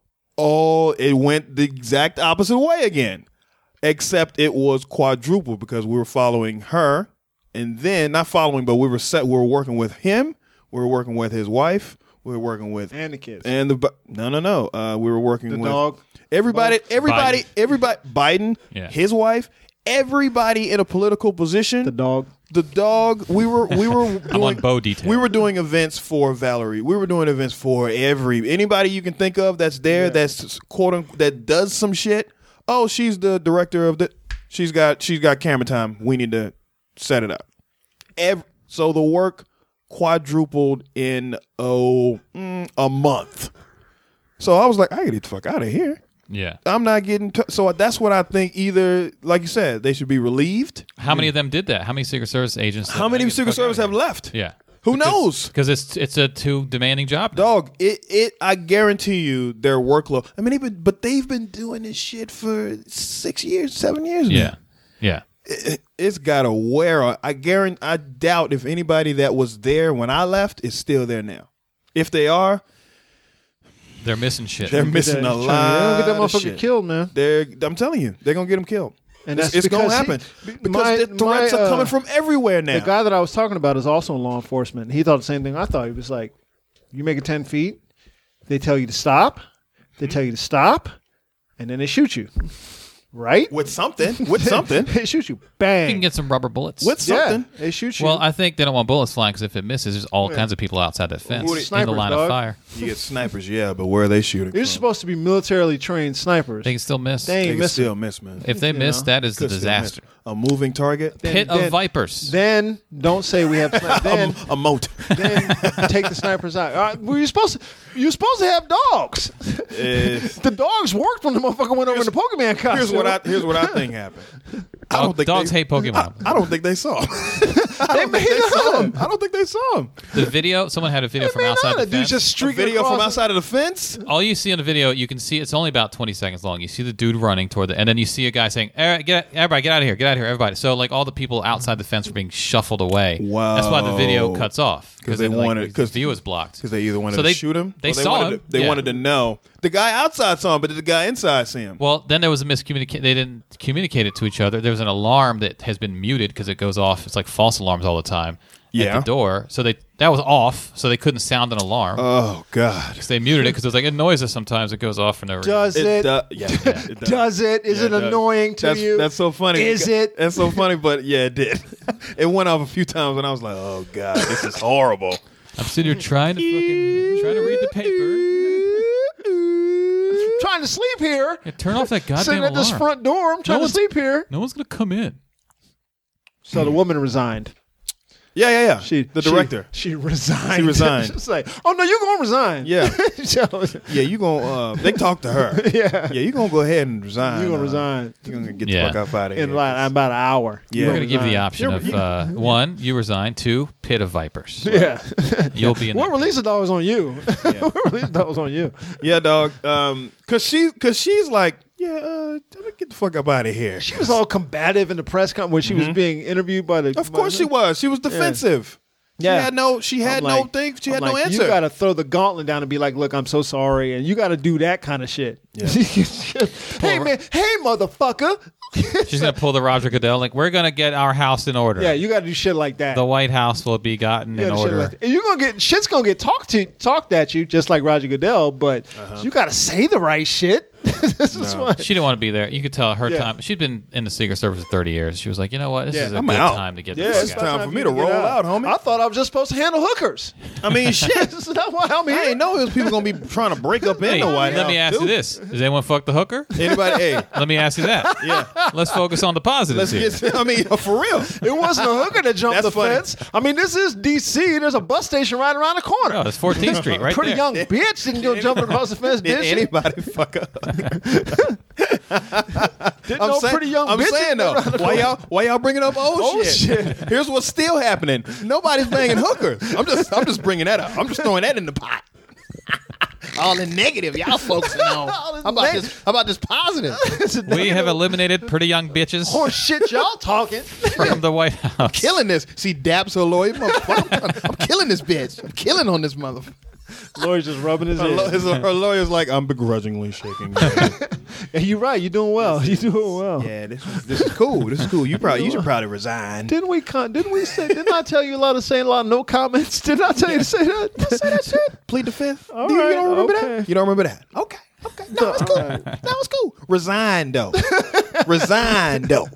oh, it went the exact opposite way again. Except it was quadruple because we were following her, and then not following, but we were set. We were working with him. We were working with his wife. We were working with And the kids. and the bu- no no no. Uh, we were working The with dog. everybody. Everybody. Biden. Everybody. Biden. Yeah. His wife. Everybody in a political position. The dog. The dog. We were. We were. I'm doing, on Bo detail. We were doing events for Valerie. We were doing events for every anybody you can think of that's there. Yeah. That's quote unquote that does some shit. Oh, she's the director of the. She's got. She's got camera time. We need to set it up. Every, so the work quadrupled in oh mm, a month. So I was like, I gotta get the fuck out of here. Yeah. I'm not getting. T- so that's what I think. Either, like you said, they should be relieved. How many of them did that? How many Secret Service agents? How many Secret Service have left? Yeah. Who knows? Because it's it's a too demanding job. now. Dog, it, it I guarantee you their workload. I mean, even, but they've been doing this shit for six years, seven years. Yeah. now. Yeah. It, it's got to wear. on- I guarantee. I doubt if anybody that was there when I left is still there now. If they are, They're missing shit. they're missing a They don't lot. get that of motherfucker shit. killed, man. They're. I'm telling you, they're gonna get them killed. And it's that's it's gonna because he- happen because my- the threats my, are uh, coming from everywhere now. The guy that I was talking about is also in law enforcement. He thought the same thing I thought. He was like, you make it ten feet, they tell you to stop, they tell you to stop, and then they shoot you. Right? with something, with something, They shoot you. You Bang. can get some rubber bullets. with something. Yeah, they shoot you. Well, I think they don't want bullets flying because if it misses, there's all kinds of people outside that fence Who are they- in the snipers, line dog. of fire. You get snipers, yeah, but where are they shooting? They're from? supposed to be militarily trained snipers. They can still miss. They They ain't can missing. still miss, man. If they You miss, know, that is a Could still miss. disaster. a moving target. Then- Pit of then- vipers. Then don't say we have. Sni- then a moat. then take the snipers out. All right, well, you're supposed to. You're supposed to have dogs. It's- The dogs worked when the motherfucker went over in the Pokemon costume. here's what I here's what I think happened. I Dog- dogs they, hate Pokemon. I, I don't think they saw him. I They don't may think they saw not. him. I don't think they saw him. The video, someone had a video from Man, outside nah, the the dude's fence. just A streaking video from across- outside of the fence. All you see on the video, you can see it's only about twenty seconds long. You see the dude running toward the, and then you see a guy saying, "Eh, "Get everybody, get out of here, get out of here, everybody!" So like all the people outside the fence were being shuffled away. Wow. That's why the video cuts off Because they then, like, wanted- the 'cause- view is blocked. Because they either wanted So to they- shoot him. they or saw wanted him. To, they Yeah. wanted to know. The guy outside saw him, but did the guy inside see him? Well, then there was a miscommunication. They didn't communicate it to each other. There was an alarm that has been muted because it goes off. It's like false alarms all the time Yeah. at the door. So they that was off, so they couldn't sound an alarm. Oh God. So they muted it because it was like it annoys us sometimes. It goes off for no reason. Does it? do- yeah, yeah, it does. Does it? Is Yeah, it does. annoying to that's, you? That's so funny. Is it? That's so funny, but yeah, it did. It went off a few times, and I was like, "Oh God, this is horrible." I'm sitting here trying to fucking trying to read the paper. Trying to sleep here. Yeah, turn off that goddamn Sitting at alarm. this front door. I'm trying to one's- sleep here. No one's gonna come in. So the woman resigned. Yeah, yeah, yeah. She the she- director. She, resigned. She resigned. She's like, oh no, you're gonna resign. Yeah. So, Yeah, you gonna? Uh, they talked to her. yeah. Yeah, you gonna go ahead and resign. You're gonna uh, resign You're gonna get Yeah. the fuck out of here. in like about an hour. Yeah. You're We're gonna give you the resign. option of uh, one, you resign. Two, pit of vipers. Yeah. You'll be in. We'll the- release the dogs on you. we'll release the dogs on you. Yeah, dog. Um, cause she, cause she's like, yeah, uh, let me get the fuck up out of here. She was all combative in the press conference when she was being interviewed by the. Of course she was. She was defensive. Yeah. She had no. She had I'm no like- thing. She I'm had no like, answer. You got to throw the gauntlet down and be like, "Look, I'm so sorry," and you got to do that kind of shit. Yeah. Hey man, hey motherfucker. She's gonna pull the Roger Goodell. Like we're gonna get our house in order. Yeah, you got to do shit like that. The White House will be gotten You in gotta shit order. like that. And you're gonna get shit's gonna get talked to talked at you just like Roger Goodell, but Uh-huh. you got to say the right shit. This is No. what. She didn't want to be there. You could tell her Yeah. time. She'd been in the Secret Service for thirty years. She was like, you know what? This Yeah. is a I'm good out. time to get Yeah, the it's fuck out. time for me you to get roll out, homie. I thought I was just supposed to handle hookers. I mean, shit. That's not why I'm I here. ain't know it was people gonna be trying to break up in Hey, the White let House. me ask you dude. this: Does anyone fuck the hooker? Anybody? Hey, Let me ask you that. yeah. Let's focus on the positives Let's here. get. I mean, for real. It wasn't a hooker that jumped That's the funny. fence. I mean, this is D C. There's a bus station right around the corner. Oh, it's fourteenth Street, right Pretty there. young bitch didn't go jumping across the fence, Did did she? anybody fuck up? Didn't I'm no saying, pretty young I'm bitch saying didn't go though, around the why corner. y'all why y'all bringing up old, Old shit? shit. Here's what's still happening. Nobody's banging hookers. I'm just I'm just bringing that up. I'm just throwing that in the pot. All in negative, y'all focusing on. All in How about neg- this? How about this positive? We have eliminated pretty young bitches Horse shit y'all talking. from the White House. Killing this. See, Daps her lawyer. Motherfucker, I'm, I'm killing this bitch. I'm killing on this motherfucker. Lawyer's just rubbing his Her, law- head. his, her lawyer's like, I'm begrudgingly shaking. my head." And you're right. You're doing well. You're doing well. Yeah, this is this is cool. This is cool. You probably you should probably resign. Didn't we? Con- didn't we say? Didn't I tell you a lot of saying a lot of no comments? Didn't I tell you to say that? Say that shit. Plead the fifth. All Do you, you right, don't remember okay. that? You don't remember that? Okay. Okay. No, it's cool. All right. No, it's cool. Resign though. Resign though.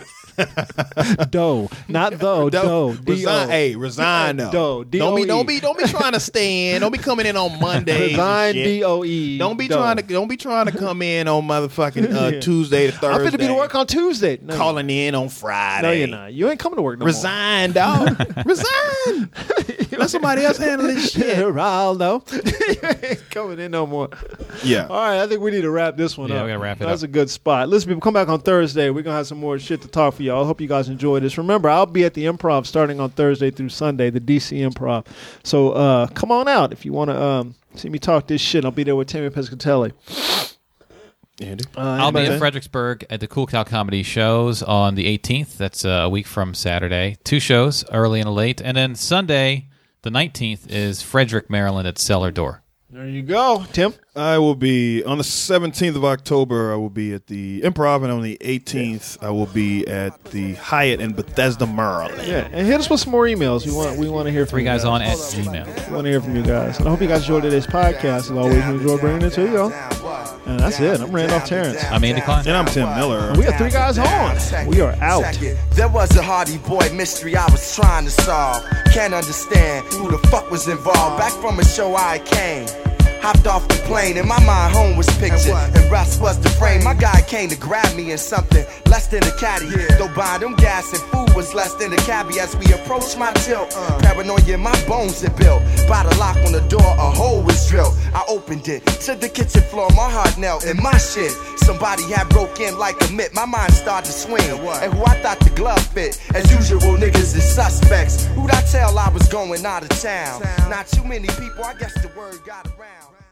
Doe, not though. Doe. D O. Resign. Hey, resign though. Doe. D Don't O be E. don't be don't be trying to stand. Don't be coming in on Mondays. and Resign. shit. D O E. Don't be Doe. trying to don't be trying to come in on motherfucking uh, Yeah. Tuesday to Thursday. I'm fit to be to work on Tuesday. No, calling in on Friday. No, you're not. You ain't coming to work no Resign, dog. Resign. Let somebody else handle this more. shit. Raldo. You ain't coming in no more. Yeah. All right, I think we need to wrap this one Yeah, up. we gotta wrap it That's up. a good spot. Listen, people, come back on Thursday. We're going to have some more shit to talk for y'all. I hope you guys enjoy this. Remember, I'll be at the Improv starting on Thursday through Sunday, the D C Improv. So uh, come on out if you want to um, see me talk this shit. I'll be there with Tammy Pescatelli. Andy. Uh, I'll be anybody- in Fredericksburg at the Cool Cow Comedy shows on the eighteenth. That's uh, a week from Saturday. Two shows, early and late. And then Sunday, the nineteenth, is Frederick, Maryland at Cellar Door. There you go, Tim. I will be on the seventeenth of October. I will be at the Improv, and on the eighteenth, I will be at the Hyatt in Bethesda, Maryland. Yeah, and hit us with some more emails. We want we want to hear from Three you guys on at Gmail. We want to hear from you guys. And I hope you guys enjoyed today's podcast. As always, we enjoy bringing it to you. And that's it. I'm Randolph Terrence. I'm Andy Klein. And I'm Tim Miller. We got three guys on. We are out. There was a Hardy Boy mystery I was trying to solve. Can't understand who the fuck was involved. Back from a show I came. Hopped off the plane and my mind home was pictured. And Russ was the frame. My guy came to grab me in something less than a caddy. Though buying them gas and food was less than a cabbie. As we approached my tilt, paranoia in my bones had built. By the lock on the door, a hole was drilled. I opened it to the kitchen floor. My heart knelt in my shit. Somebody had broke in like a mitt. My mind started to swing. And who I thought the glove fit. As usual, niggas is suspects. Who'd I tell I was going out of town? Not too many people, I guess the word got around.